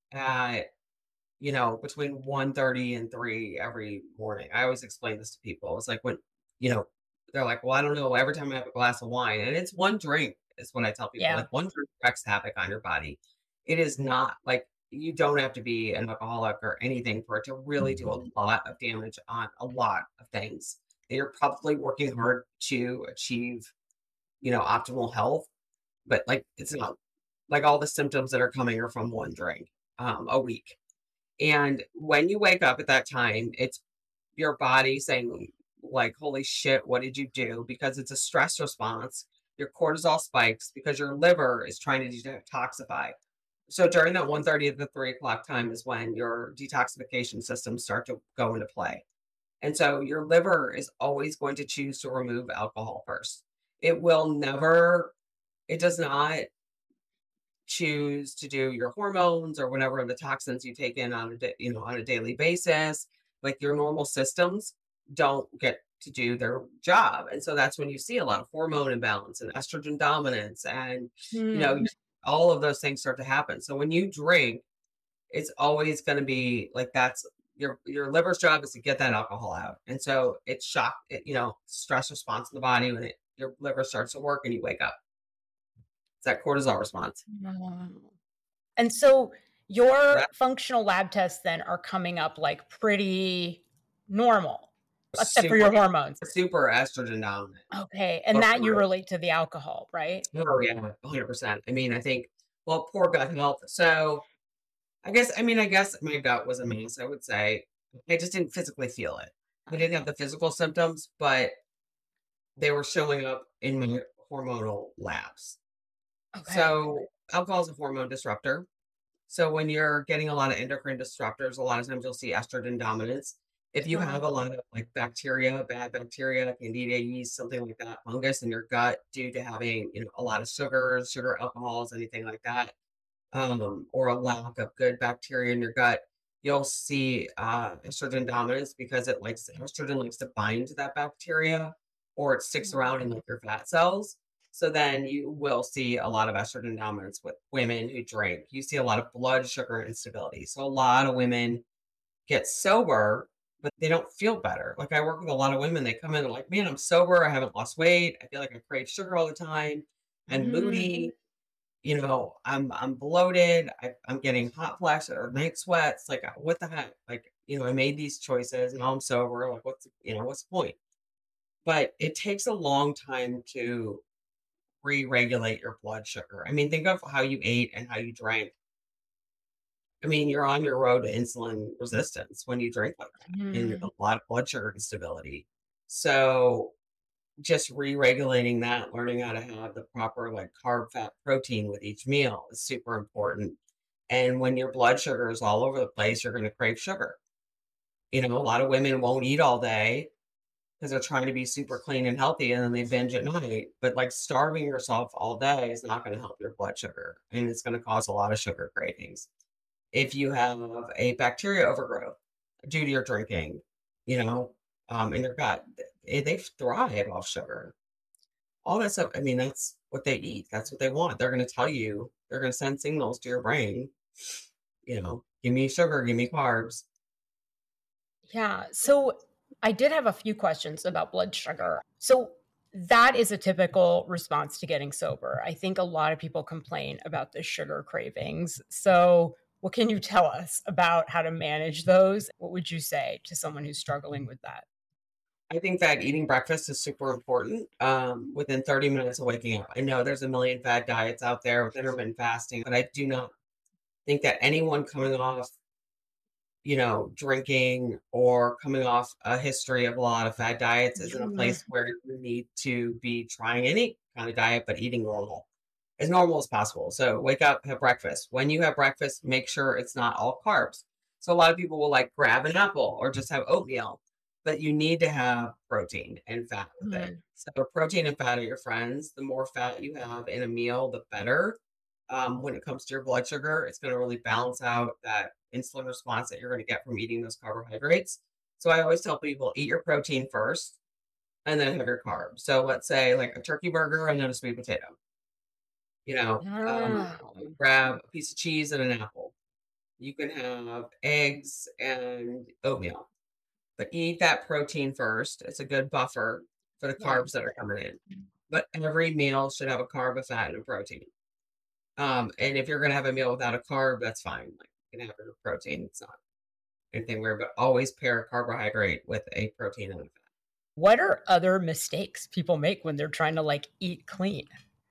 [SPEAKER 4] at you know, between one thirty and three every morning. I always explain this to people. It's like when, you know, they're like, well, I don't know. Every time I have a glass of wine, and it's one drink, is what I tell people.
[SPEAKER 2] Yeah.
[SPEAKER 4] Like one drink wreaks havoc on your body. It is not like you don't have to be an alcoholic or anything for it to really do a lot of damage on a lot of things. You're probably working hard to achieve, you know, optimal health, but like it's not like all the symptoms that are coming are from one drink um, a week. And when you wake up at that time, it's your body saying, like, holy shit, what did you do? Because it's a stress response. Your cortisol spikes because your liver is trying to detoxify. So during that one thirty to the three o'clock time is when your detoxification systems start to go into play. And so your liver is always going to choose to remove alcohol first. It will never, it does not choose to do your hormones or whatever the toxins you take in on a da- you know on a daily basis. Like your normal systems don't get to do their job, and so that's when you see a lot of hormone imbalance and estrogen dominance, and you know
[SPEAKER 2] Hmm.
[SPEAKER 4] all of those things start to happen. So when you drink, it's always going to be like that's your your liver's job is to get that alcohol out, and so it's shock, it, you know, stress response in the body when it, your liver starts to work and you wake up. It's that cortisol response.
[SPEAKER 2] Wow. And so your
[SPEAKER 4] That
[SPEAKER 2] functional lab tests then are coming up like pretty normal, except for
[SPEAKER 4] super,
[SPEAKER 2] your hormones.
[SPEAKER 4] super estrogen dominant.
[SPEAKER 2] Okay. And
[SPEAKER 4] But
[SPEAKER 2] that you
[SPEAKER 4] for
[SPEAKER 2] relate to the alcohol, right?
[SPEAKER 4] oh yeah, one hundred percent. I mean, I think, well, poor gut health. So I guess, I mean, I guess my gut was a mess, I would say. I just didn't physically feel it. I didn't have the physical symptoms, but they were showing up in my hormonal labs.
[SPEAKER 2] Okay.
[SPEAKER 4] So alcohol is a hormone disruptor. So when you're getting a lot of endocrine disruptors, a lot of times you'll see estrogen dominance. If you have a lot of like bacteria, bad bacteria, candida yeast, something like that, fungus in your gut due to having, you know, a lot of sugars, sugar alcohols, anything like that, um, or a lack of good bacteria in your gut, you'll see uh, estrogen dominance because it likes estrogen likes to bind to that bacteria, or it sticks around in like your fat cells. So then you will see a lot of estrogen dominance with women who drink. You see a lot of blood sugar instability. So a lot of women get sober, but they don't feel better. Like I work with a lot of women, they come in and like, man, I'm sober. I haven't lost weight. I feel like I crave sugar all the time and
[SPEAKER 2] Mm.
[SPEAKER 4] moody. You know, I'm I'm bloated. I, I'm getting hot flashes or night sweats. Like, what the heck? Like, you know, I made these choices. Now I'm sober. Like, what's you know, what's the point? But it takes a long time to re-regulate your blood sugar. I mean, think of how you ate and how you drank. I mean, you're on your road to insulin resistance when you drink like that, and you have
[SPEAKER 2] Mm.
[SPEAKER 4] a lot of blood sugar instability. So just re-regulating that, learning how to have the proper like carb, fat, protein with each meal is super important. And when your blood sugar is all over the place, you're going to crave sugar. You know, a lot of women won't eat all day because they're trying to be super clean and healthy, and then they binge at night. But like starving yourself all day is not going to help your blood sugar, and it's going to cause a lot of sugar cravings. If you have a bacteria overgrowth due to your drinking, you know, um, in your gut, they, they thrive off sugar. All that stuff. I mean, that's what they eat. That's what they want. They're going to tell you. They're going to send signals to your brain. You know, give me sugar, give me carbs.
[SPEAKER 2] Yeah. So I did have a few questions about blood sugar. So that is a typical response to getting sober. I think a lot of people complain about the sugar cravings. So what can you tell us about how to manage those? What would you say to someone who's struggling with that?
[SPEAKER 4] I think that eating breakfast is super important um, within thirty minutes of waking up. I know there's a million fad diets out there with intermittent fasting, but I do not think that anyone coming off, you know, drinking or coming off a history of a lot of fad diets is in a place where you need to be trying any kind of diet, but eating normal, as normal as possible. So wake up, have breakfast. When you have breakfast, make sure it's not all carbs. So a lot of people will like grab an apple or just have oatmeal, but you need to have protein and fat with it.
[SPEAKER 2] Mhm.
[SPEAKER 4] So protein and fat are your friends. The more fat you have in a meal, the better. Um, when it comes to your blood sugar, it's going to really balance out that insulin response that you're going to get from eating those carbohydrates. So I always tell people eat your protein first and then have your carbs. So let's say like a turkey burger and then a sweet potato. You know, um,
[SPEAKER 2] Ah.
[SPEAKER 4] grab a piece of cheese and an apple. You can have eggs and oatmeal, but eat that protein first. It's a good buffer for the
[SPEAKER 2] Yeah.
[SPEAKER 4] carbs that are coming in. But every meal should have a carb, a fat, and a protein. Um, and if you're going to have a meal without a carb, that's fine. Like you can have a protein. It's not anything weird, but always pair a carbohydrate with a protein and a fat.
[SPEAKER 2] What are other mistakes people make when they're trying to like eat clean?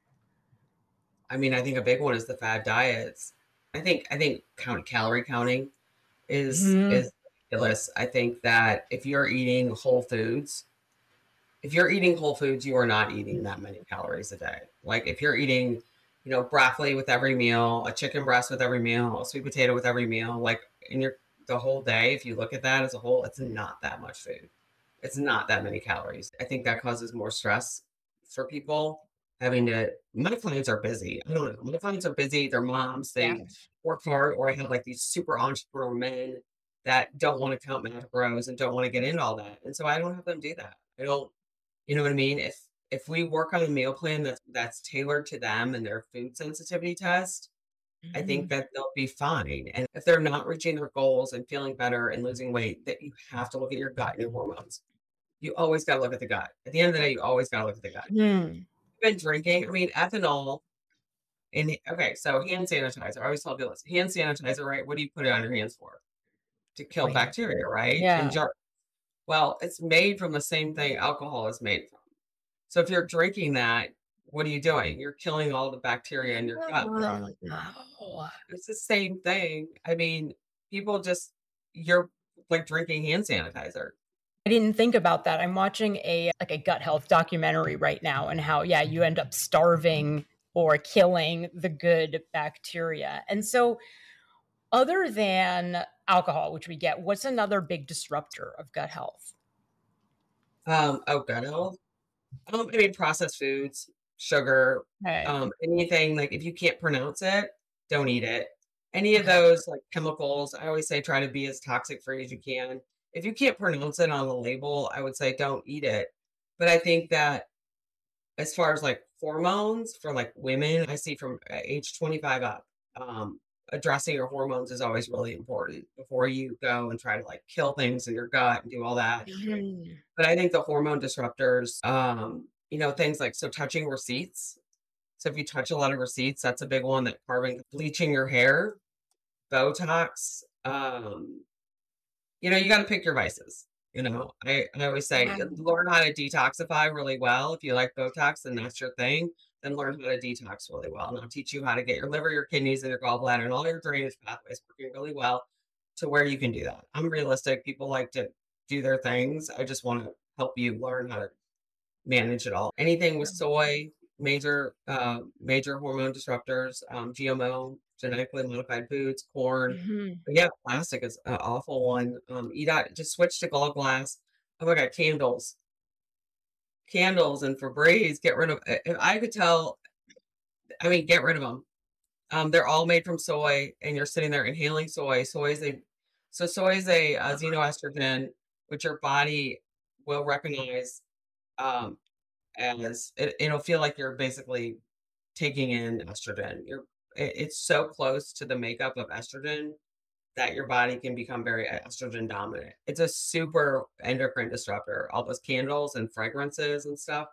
[SPEAKER 4] I mean, I think a big one is the fad diets. I think I think count calorie counting is
[SPEAKER 2] Mhm.
[SPEAKER 4] is ridiculous. I think that if you're eating whole foods, if you're eating whole foods, you are not eating that many calories a day. Like if you're eating, you know, broccoli with every meal, a chicken breast with every meal, a sweet potato with every meal, like in your the whole day, if you look at that as a whole, it's not that much food. It's not that many calories. I think that causes more stress for people having to. My clients are busy. I don't know. My clients are busy. They're moms.
[SPEAKER 2] Yeah.
[SPEAKER 4] They work hard. Or I have like these super entrepreneur men that don't want to count macros and don't want to get into all that. And so I don't have them do that. I don't. You know what I mean? If if we work on a meal plan that's that's tailored to them and their food sensitivity test, I think
[SPEAKER 2] Mhm.
[SPEAKER 4] that they'll be fine. And if they're not reaching their goals and feeling better and losing weight, that you have to look at your gut and your hormones. You always got to look at the gut. At the end of the day, you always got to look at the gut.
[SPEAKER 2] Mm.
[SPEAKER 4] You've been drinking. I mean, ethanol And okay, so hand sanitizer. I always tell people this. Hand sanitizer, right? What do you put it on your hands for? To kill
[SPEAKER 2] Oh, yeah.
[SPEAKER 4] bacteria, right? And
[SPEAKER 2] Yeah.
[SPEAKER 4] jar. Well, it's made from the same thing alcohol is made from. So if you're drinking that, what are you doing? You're killing all the bacteria in your gut.
[SPEAKER 2] No.
[SPEAKER 4] It's the same thing. I mean, people just, you're like drinking hand sanitizer.
[SPEAKER 2] I didn't think about that. I'm watching a like a gut health documentary right now, and how, yeah, you end up starving or killing the good bacteria. And so, other than alcohol, which we get, what's another big disruptor of gut health?
[SPEAKER 4] Um, oh, gut health. Um, I mean, processed foods, sugar,
[SPEAKER 2] Okay.
[SPEAKER 4] um, anything like if you can't pronounce it, don't eat it. Any of
[SPEAKER 2] Okay.
[SPEAKER 4] those like chemicals, I always say try to be as toxic free as you can. If you can't pronounce it on the label, I would say don't eat it. But I think that as far as like hormones for like women, I see from uh, age twenty-five up, um, addressing your hormones is always really important before you go and try to like kill things in your gut and do all that.
[SPEAKER 2] Mhm.
[SPEAKER 4] But I think the hormone disruptors, um, you know, things like so touching receipts. So if you touch a lot of receipts, that's a big one. That carbon bleaching your hair, Botox. Um, you know, you got to pick your vices. You know, I, I always say
[SPEAKER 2] Yeah.
[SPEAKER 4] learn how to detoxify really well. If you like Botox and that's your thing, then learn how to detox really well. And I'll teach you how to get your liver, your kidneys, and your gallbladder and all your drainage pathways working really well to where you can do that. I'm realistic. People like to do their things. I just want to help you learn how to manage it all. Anything with soy, major, uh, major hormone disruptors, um, G M O, genetically modified foods, corn.
[SPEAKER 2] Mhm.
[SPEAKER 4] But yeah, plastic is an awful one. Um, eat out, just switch to all glass. Oh my God, candles, candles and Febreze, get rid of, if I could tell, I mean, get rid of them. Um, they're all made from soy and you're sitting there inhaling soy. Soy is a, so soy is a, a xenoestrogen, which your body will recognize, um, as it, it'll feel like you're basically taking in estrogen. You're it, it's so close to the makeup of estrogen that your body can become very estrogen dominant. It's a super endocrine disruptor. All those candles and fragrances and stuff.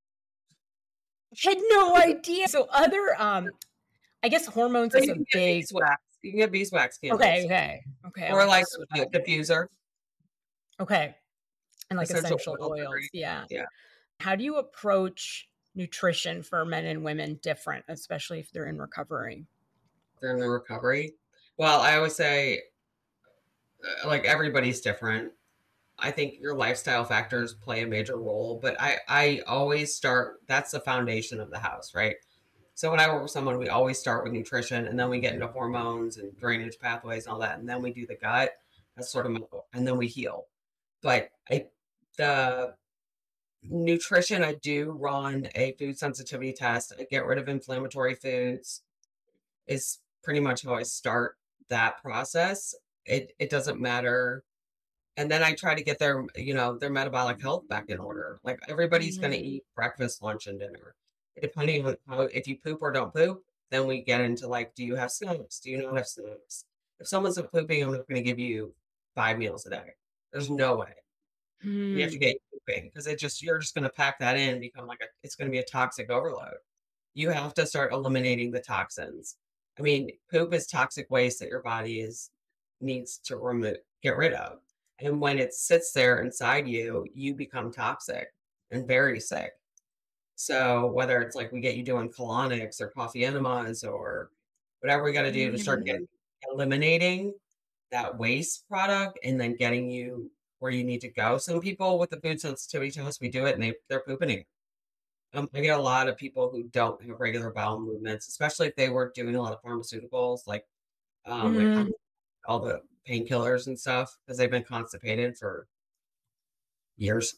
[SPEAKER 2] Had no idea. So other, um, I guess hormones
[SPEAKER 4] So
[SPEAKER 2] is
[SPEAKER 4] you
[SPEAKER 2] a
[SPEAKER 4] can get
[SPEAKER 2] big.
[SPEAKER 4] beeswax. You can get beeswax candles.
[SPEAKER 2] Okay, okay, okay. I'll
[SPEAKER 4] Or
[SPEAKER 2] have to
[SPEAKER 4] like
[SPEAKER 2] search
[SPEAKER 4] a
[SPEAKER 2] that.
[SPEAKER 4] diffuser.
[SPEAKER 2] Okay, and like
[SPEAKER 4] Essential
[SPEAKER 2] essential
[SPEAKER 4] oils are
[SPEAKER 2] oils.
[SPEAKER 4] great.
[SPEAKER 2] Yeah.
[SPEAKER 4] Yeah.
[SPEAKER 2] How do you approach nutrition for men and women different, especially if they're in recovery?
[SPEAKER 4] During the recovery. Well, I always say, uh, like everybody's different. I think your lifestyle factors play a major role, but I, I always start, that's the foundation of the house, right? So when I work with someone, we always start with nutrition and then we get into hormones and drainage pathways and all that. And then we do the gut. That's sort of, my, and then we heal. But I, the nutrition, I do run a food sensitivity test. I get rid of inflammatory foods is pretty much how I start that process. It, it doesn't matter. And then I try to get their, you know, their metabolic health back in order. Like everybody's going to
[SPEAKER 2] Mhm.
[SPEAKER 4] eat breakfast, lunch, and dinner. Depending on how, if you poop or don't poop, then we get into like, do you have snacks? Do you not have snacks? If someone's not pooping, I'm not going to give you five meals a day. There's no way. You have to
[SPEAKER 2] Mm.
[SPEAKER 4] get pooping because it just, you're just going to pack that in and become like a, it's going to be a toxic overload. You have to start eliminating the toxins. I mean, poop is toxic waste that your body is needs to remove, get rid of. And when it sits there inside you, you become toxic and very sick. So whether it's like we get you doing colonics or coffee enemas or whatever we got to do to start getting eliminating that waste product and then getting you where you need to go. Some people with the food sensitivity test, we do it and they, they're pooping it. Um, I get a lot of people who don't have regular bowel movements, especially if they were doing a lot of pharmaceuticals, like um, like
[SPEAKER 2] Mhm.
[SPEAKER 4] all the painkillers and stuff, because they've been constipated for years.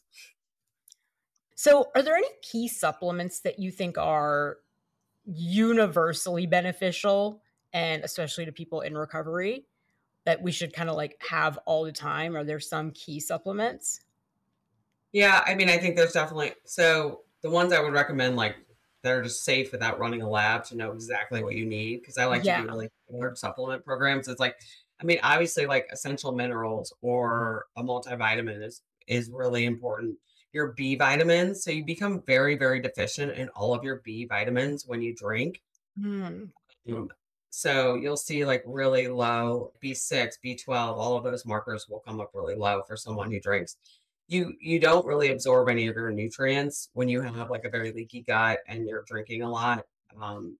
[SPEAKER 2] So, are there any key supplements that you think are universally beneficial, and especially to people in recovery, that we should kind of like have all the time? Are there some key supplements?
[SPEAKER 4] Yeah, I mean, I think there's definitely so the ones I would recommend, like that are just safe without running a lab to know exactly what you need. Because I like to do
[SPEAKER 2] Yeah.
[SPEAKER 4] really tailored supplement programs. It's like, I mean, obviously, like essential minerals or a multivitamin is is really important. Your B vitamins, so you become very, very deficient in all of your B vitamins when you drink.
[SPEAKER 2] Mm.
[SPEAKER 4] Um, so you'll see like really low B six, B twelve, all of those markers will come up really low for someone who drinks. You you don't really absorb any of your nutrients when you have like a very leaky gut and you're drinking a lot. Um,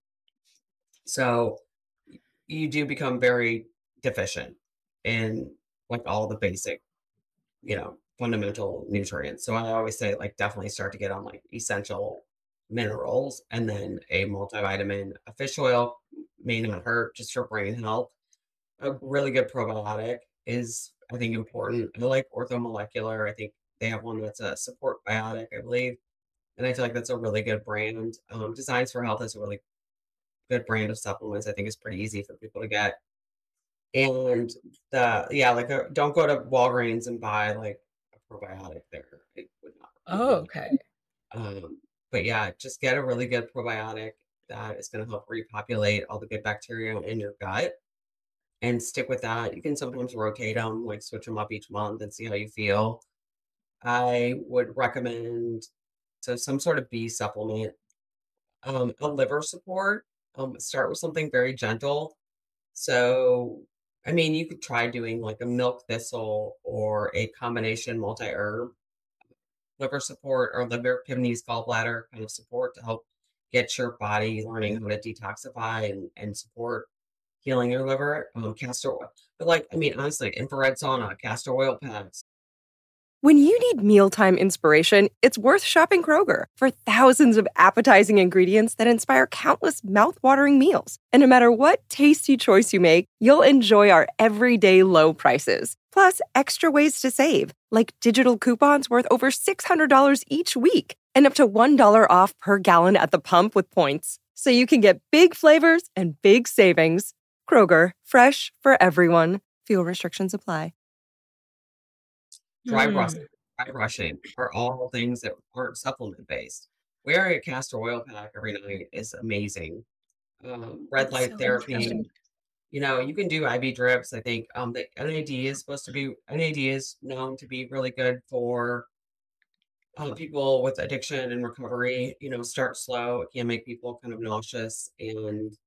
[SPEAKER 4] so y- you do become very deficient in like all the basic, you know, fundamental nutrients. So I always say like definitely start to get on like essential minerals and then a multivitamin. A fish oil may not hurt just for brain health. A really good probiotic is, I think, important. I like orthomolecular. I think they have one that's a support biotic, I believe. And I feel like that's a really good brand. Um, Designs for Health is a really good brand of supplements. I think it's pretty easy for people to get. And the yeah, like uh, don't go to Walgreens and buy like a probiotic there. It would not be
[SPEAKER 2] Oh,
[SPEAKER 4] good.
[SPEAKER 2] okay.
[SPEAKER 4] Um, but yeah, just get a really good probiotic that is going to help repopulate all the good bacteria in your gut and stick with that. You can sometimes rotate them, like switch them up each month and see how you feel. I would recommend so some sort of B supplement, um, a liver support. Um, start with something very gentle. So, I mean, you could try doing like a milk thistle or a combination multi herb liver support or liver, kidneys, gallbladder kind of support to help get your body learning how to detoxify and, and support healing your liver. Um, castor oil. But like, I mean, honestly, infrared sauna, castor oil packs.
[SPEAKER 7] When you need mealtime inspiration, it's worth shopping Kroger for thousands of appetizing ingredients that inspire countless mouthwatering meals. And no matter what tasty choice you make, you'll enjoy our everyday low prices. Plus, extra ways to save, like digital coupons worth over six hundred dollars each week and up to one dollar off per gallon at the pump with points. So you can get big flavors and big savings. Kroger, fresh for everyone. Fuel restrictions apply.
[SPEAKER 4] Dry
[SPEAKER 2] Mm.
[SPEAKER 4] brushing, dry brushing are all things that aren't supplement based. Wearing a castor oil pack every night is amazing. Um, red
[SPEAKER 2] That's
[SPEAKER 4] light
[SPEAKER 2] so
[SPEAKER 4] therapy,
[SPEAKER 2] interesting.
[SPEAKER 4] you know, you can do I V drips. I think um, the N A D is supposed to be, N A D is known to be really good for uh, people with addiction and recovery. You know, start slow. It can make people kind of nauseous and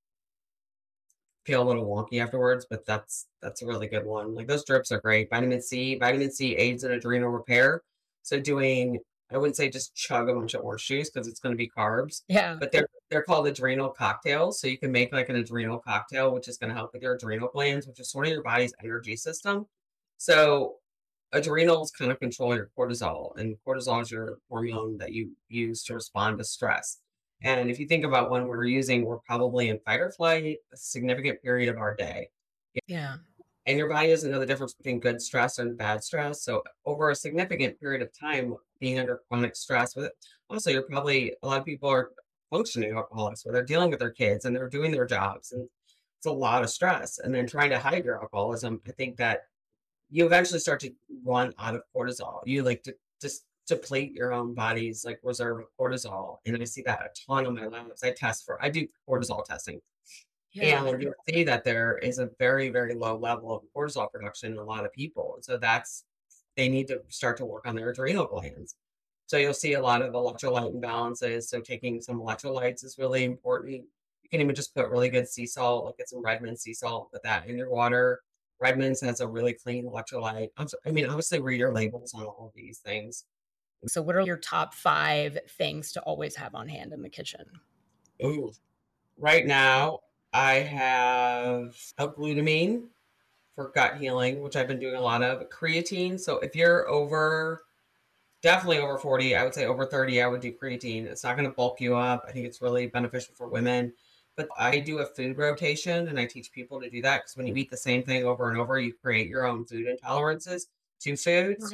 [SPEAKER 4] feel a little wonky afterwards, but that's that's a really good one. Like those drips are great. Vitamin C, vitamin C aids in adrenal repair. So doing, I wouldn't say just chug a bunch of orange juice because it's going to be carbs,
[SPEAKER 2] Yeah.
[SPEAKER 4] but they're they're called adrenal cocktails. So you can make like an adrenal cocktail, which is going to help with your adrenal glands, which is sort of your body's energy system. So adrenals kind of control your cortisol, and cortisol is your hormone that you use to respond to stress. And if you think about when we're using, we're probably in fight or flight a significant period of our day.
[SPEAKER 2] Yeah.
[SPEAKER 4] And your body doesn't know the difference between good stress and bad stress. So over a significant period of time, being under chronic stress with it, also you're probably a lot of people are functioning alcoholics where they're dealing with their kids and they're doing their jobs. And it's a lot of stress. And then trying to hide your alcoholism, I think that you eventually start to run out of cortisol. You like to just deplete your own body's like reserve of cortisol. And I see that a ton on my labs. I test for, I do cortisol testing.
[SPEAKER 2] Yeah.
[SPEAKER 4] And you'll see that there is a very, very low level of cortisol production in a lot of people. And so that's, they need to start to work on their adrenal glands. So you'll see a lot of electrolyte imbalances. So taking some electrolytes is really important. You can even just put really good sea salt, like get some Redmond sea salt, put that in your water. Redmond's has a really clean electrolyte. I'm so- I mean, obviously read your labels on all of these things.
[SPEAKER 2] So, what are your top five things to always have on hand in the kitchen?
[SPEAKER 4] Ooh, right now I have L-glutamine for gut healing, which I've been doing a lot of. Creatine. So if you're over, definitely over forty, I would say over thirty, I would do creatine. It's not going to bulk you up. I think it's really beneficial for women. But I do a food rotation and I teach people to do that because when you eat the same thing over and over, you create your own food intolerances to foods.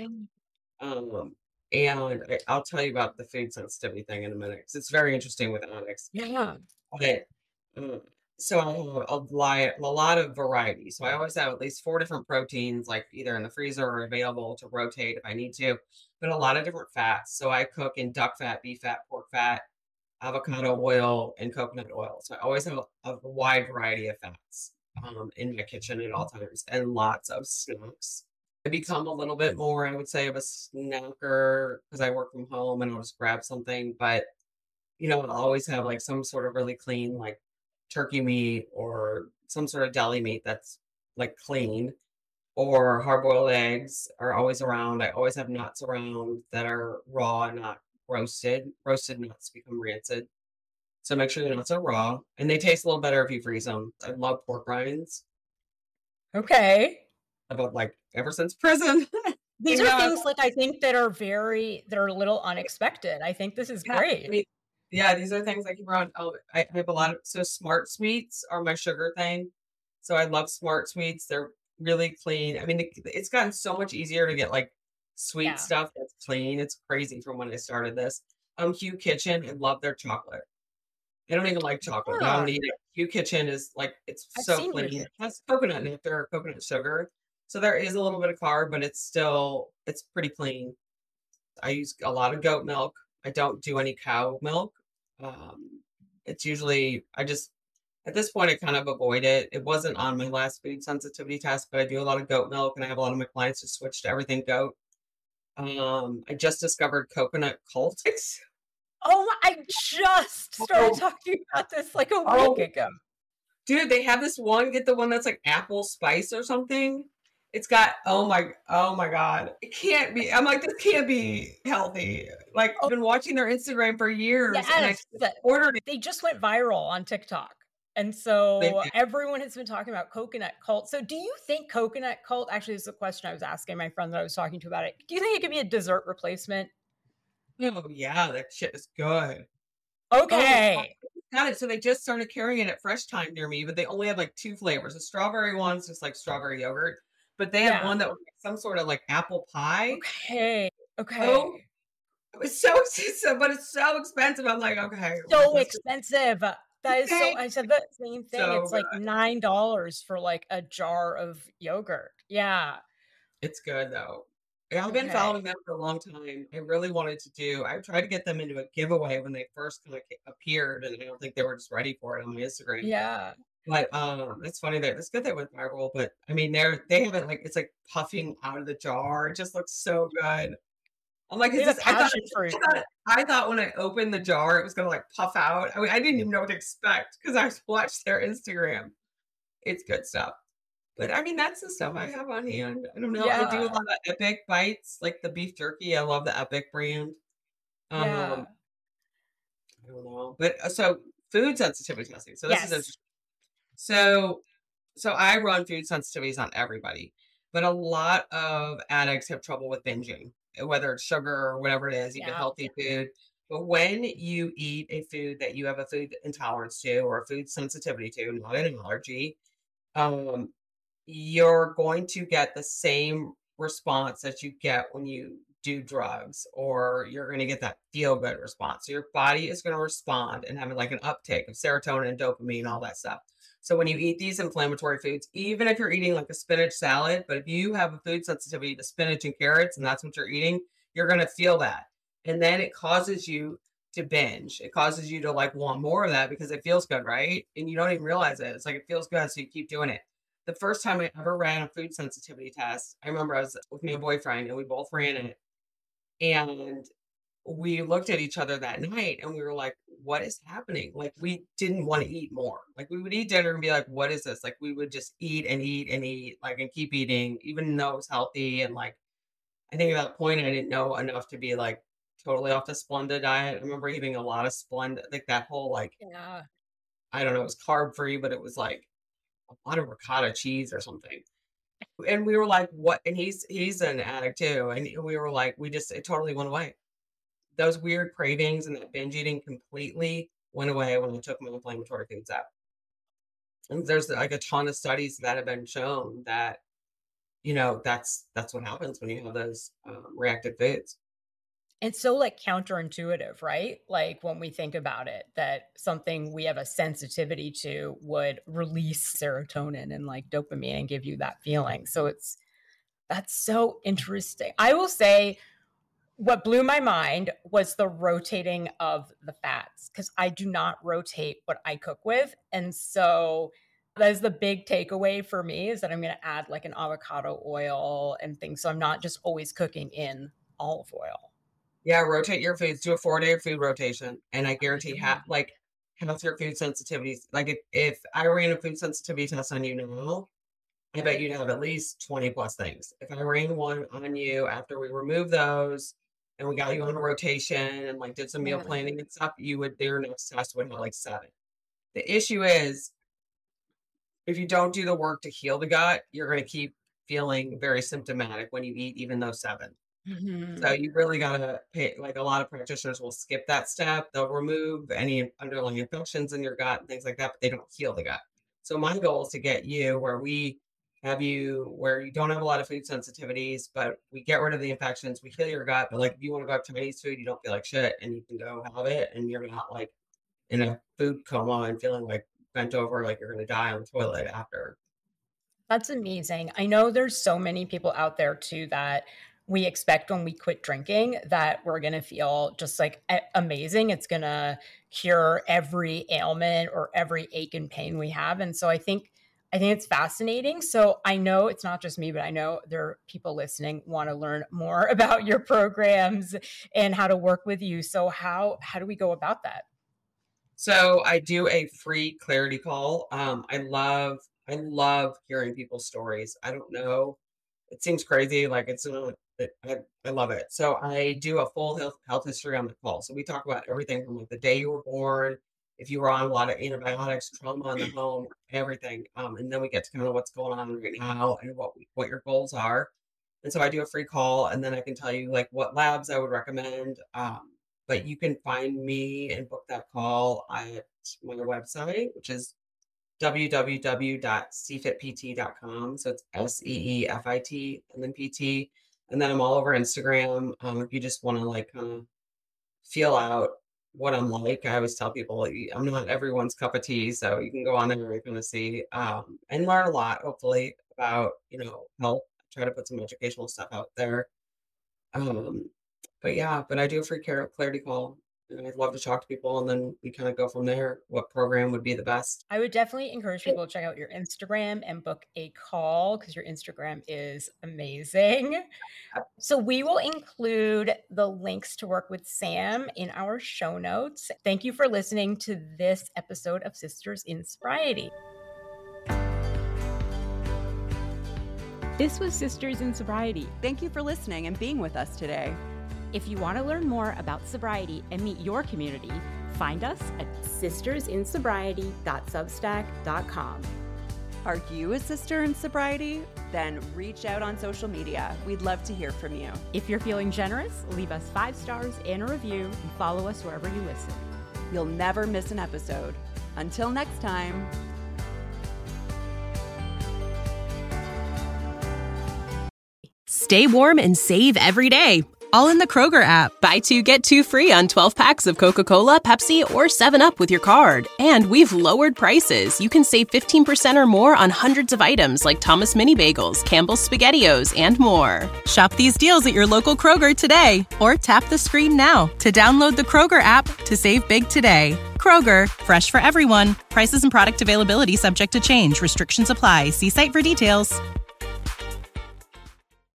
[SPEAKER 4] Um, and I, I'll tell you about the food sensitivity thing in a minute because it's very interesting with addicts.
[SPEAKER 2] Yeah.
[SPEAKER 4] Okay. Mm. So I have a lot, a lot of variety. So I always have at least four different proteins, like either in the freezer or available to rotate if I need to, but a lot of different fats. So I cook in duck fat, beef fat, pork fat, avocado oil, and coconut oil. So I always have a, a wide variety of fats um, in my kitchen at all times and lots of snacks. I become a little bit more, I would say, of a snacker because I work from home and I'll just grab something. But, you know, I'll always have like some sort of really clean, like turkey meat or some sort of deli meat that's like clean, or hard-boiled eggs are always around. I always have nuts around that are raw, not roasted. Roasted nuts become rancid. So make sure the nuts are raw, and they taste a little better if you freeze them. I love pork rinds.
[SPEAKER 2] Okay.
[SPEAKER 4] I've loved, like, ever since prison.
[SPEAKER 2] These
[SPEAKER 4] You
[SPEAKER 2] are
[SPEAKER 4] know,
[SPEAKER 2] things like I think that are very that are a little unexpected. I think this is
[SPEAKER 4] yeah, I
[SPEAKER 2] great.
[SPEAKER 4] mean, yeah, these are things I keep around. Oh, I I have a lot of so Smart Sweets are my sugar thing. So I love Smart Sweets. They're really clean. I mean, it, it's gotten so much easier to get like sweet
[SPEAKER 2] Yeah.
[SPEAKER 4] stuff that's clean. It's crazy from when I started this. Um, Hugh Kitchen, I love their chocolate. I don't even like chocolate, but I don't
[SPEAKER 2] Ah,
[SPEAKER 4] need it. Hugh Kitchen is like it's
[SPEAKER 2] I've
[SPEAKER 4] so
[SPEAKER 2] seen
[SPEAKER 4] clean.
[SPEAKER 2] yours.
[SPEAKER 4] It has coconut nectar, coconut sugar. So there is a little bit of carb, but it's still it's pretty clean. I use a lot of goat milk. I don't do any cow milk. Um, it's usually I just at this point I kind of avoid it. It wasn't on my last food sensitivity test, but I do a lot of goat milk, and I have a lot of my clients who switch to everything goat. Um, I just discovered coconut cultics.
[SPEAKER 2] Oh, my, I just started
[SPEAKER 4] Oh,
[SPEAKER 2] talking about this like a week
[SPEAKER 4] oh,
[SPEAKER 2] ago.
[SPEAKER 4] dude, they have this one. Get the one that's like apple spice or something. It's got oh my oh my god. It can't be. I'm like, this can't be healthy. Like I've
[SPEAKER 2] Oh,
[SPEAKER 4] been watching their Instagram for years, and I
[SPEAKER 2] yes.
[SPEAKER 4] just ordered it.
[SPEAKER 2] They just went viral on TikTok. And
[SPEAKER 4] They
[SPEAKER 2] so
[SPEAKER 4] did.
[SPEAKER 2] everyone has been talking about coconut cult. So do you think coconut cult, actually, this is a question I was asking my friend that I was talking to about it. Do you think it could be a dessert replacement?
[SPEAKER 4] Oh yeah, that shit is good. Oh my god,
[SPEAKER 2] Okay.
[SPEAKER 4] got it. So they just started carrying it at Fresh Time near me, but they only have like two flavors. The strawberry one's just like strawberry yogurt, but they had
[SPEAKER 2] Yeah.
[SPEAKER 4] one that was like some sort of like apple pie.
[SPEAKER 2] Okay.
[SPEAKER 4] Oh,
[SPEAKER 2] Okay.
[SPEAKER 4] it was so expensive, but it's so expensive. I'm like, okay, well,
[SPEAKER 2] So
[SPEAKER 4] let's just
[SPEAKER 2] expensive. That is so,
[SPEAKER 4] okay.
[SPEAKER 2] I said the same thing.
[SPEAKER 4] So
[SPEAKER 2] It's like
[SPEAKER 4] good.
[SPEAKER 2] nine dollars for like a jar of yogurt. Yeah.
[SPEAKER 4] It's good though. Yeah, I've been
[SPEAKER 2] Okay.
[SPEAKER 4] following them for a long time. I really wanted to do. I tried to get them into a giveaway when they first kind of appeared, and I don't think they were just ready for it on my Instagram.
[SPEAKER 2] Yeah.
[SPEAKER 4] But um, it's funny that it's good they went viral. But I mean, they're they have it like it's like puffing out of the jar. It just looks so good. I'm like,
[SPEAKER 2] They
[SPEAKER 4] is
[SPEAKER 2] have a
[SPEAKER 4] this? I thought,
[SPEAKER 2] passion
[SPEAKER 4] I
[SPEAKER 2] fruit.
[SPEAKER 4] thought I thought when I opened the jar, it was gonna like puff out. I mean, I didn't even know what to expect because I watched their Instagram. It's good stuff. But I mean, that's the stuff I have on hand. I don't know. I do a
[SPEAKER 2] Yeah.
[SPEAKER 4] lot of Epic bites, like the beef jerky. I love the Epic brand. Um,
[SPEAKER 2] Yeah.
[SPEAKER 4] I don't know, but uh, so food sensitivity testing. So this is
[SPEAKER 2] Yes.
[SPEAKER 4] interesting. So, so I run food sensitivities on everybody, but a lot of addicts have trouble with binging, uh, whether it's sugar or whatever it is, eat a
[SPEAKER 2] Yeah.
[SPEAKER 4] healthy food. But when you eat a food that you have a food intolerance to or a food sensitivity to, not an allergy, um, you're going to get the same response that you get when you do drugs, or you're going to get that feel good response. So your body is going to respond and have like an uptake of serotonin and dopamine, all that stuff. So when you eat these inflammatory foods, even if you're eating like a spinach salad, but if you have a food sensitivity to spinach and carrots and that's what you're eating, you're going to feel that. And then it causes you to binge. It causes you to like want more of that because it feels good, right? And you don't even realize it. It's like it feels good, so you keep doing it. The first time I ever ran a food sensitivity test, I remember I was with my boyfriend and we both ran it. And we looked at each other that night and we were like, what is happening? Like, we didn't want to eat more. Like, we would eat dinner and be like, what is this? Like, we would just eat and eat and eat, like, and keep eating, even though it was healthy. And like, I think at that point, I didn't know enough to be like totally off the Splenda diet. I remember eating a lot of Splenda, like that whole, like,
[SPEAKER 2] Yeah.
[SPEAKER 4] I don't know, it was carb free, but it was like a lot of ricotta cheese or something. And we were like, what? And he's he's an addict too. And we were like, we just it totally went away. Those weird cravings and that binge eating completely went away when I took my inflammatory foods out. And there's like a ton of studies that have been shown that, you know, that's that's what happens when you have those um, reactive foods.
[SPEAKER 2] It's so like counterintuitive, right? Like when we think about it, that something we have a sensitivity to would release serotonin and like dopamine and give you that feeling. So it's that's so interesting. I will say what blew my mind was the rotating of the fats, because I do not rotate what I cook with. And so that is the big takeaway for me, is that I'm going to add like an avocado oil and things. So I'm not just always cooking in olive oil.
[SPEAKER 4] Yeah, rotate your foods. Do a four day food rotation, and I guarantee, ha- like have your food sensitivities. Like if, if I ran a food sensitivity test on you now, I bet you'd have at least twenty plus things. If I ran one on you after we removed those and we got you on a rotation and like did some meal
[SPEAKER 2] Yeah.
[SPEAKER 4] planning and stuff, you would, their next test would have like seven. The issue is if you don't do the work to heal the gut, you're going to keep feeling very symptomatic when you eat even those seven.
[SPEAKER 2] Mhm.
[SPEAKER 4] So you really got to pay, like a lot of practitioners will skip that step. They'll remove any underlying infections in your gut and things like that, but they don't heal the gut. So my goal is to get you where we have you, where you don't have a lot of food sensitivities, but we get rid of the infections, we heal your gut. But like if you want to go up Chinese food, you don't feel like shit and you can go have it and you're not like in a food coma and feeling like bent over, like you're going to die on the toilet after.
[SPEAKER 2] That's amazing. I know there's so many people out there too that we expect when we quit drinking that we're going to feel just like a- amazing. It's going to cure every ailment or every ache and pain we have. And so I think, I think it's fascinating. So I know it's not just me, but I know there are people listening want to learn more about your programs and how to work with you. So how, how do we go about that?
[SPEAKER 4] So I do a free clarity call. Um, I love, I love hearing people's stories. I don't know. It seems crazy. Like it's, not, it, I, I love it. So I do a full health, health history on the call. So we talk about everything from like the day you were born, if you were on a lot of antibiotics, trauma in the home, everything. Um, and then we get to kind of what's going on right now and what, what your goals are. And so I do a free call and then I can tell you like what labs I would recommend. Um, but you can find me and book that call at my website, which is w w w dot c fit p t dot com. So it's S E E F I T and then P T. And then I'm all over Instagram. Um, if you just want to like kind of feel out what I'm like, I always tell people I'm not everyone's cup of tea. So you can go on there and kind of see um, and learn a lot, hopefully, about, you know, health. Try to put some educational stuff out there. Um, but yeah, but I do a free care clarity call. And I'd love to talk to people and then we kind of go from there. What program would be the best?
[SPEAKER 2] I would definitely encourage people to check out your Instagram and book a call because your Instagram is amazing. So we will include the links to work with Sam in our show notes. Thank you for listening to this episode of Sisters in Sobriety. This was Sisters in Sobriety.
[SPEAKER 3] Thank you for listening and being with us today.
[SPEAKER 2] If you want to learn more about sobriety and meet your community, find us at sisters in sobriety dot substack dot com.
[SPEAKER 3] Are you a sister in sobriety? Then reach out on social media. We'd love to hear from you.
[SPEAKER 2] If you're feeling generous, leave us five stars and a review and follow us wherever you listen.
[SPEAKER 3] You'll never miss an episode. Until next time.
[SPEAKER 1] Stay warm and save every day, all in the Kroger app. Buy two, get two free on twelve packs of Coca-Cola, Pepsi, or seven up with your card. And we've lowered prices. You can save fifteen percent or more on hundreds of items like Thomas Mini Bagels, Campbell's SpaghettiOs, and more. Shop these deals at your local Kroger today, or tap the screen now to download the Kroger app to save big today. Kroger, fresh for everyone. Prices and product availability subject to change. Restrictions apply. See site for details.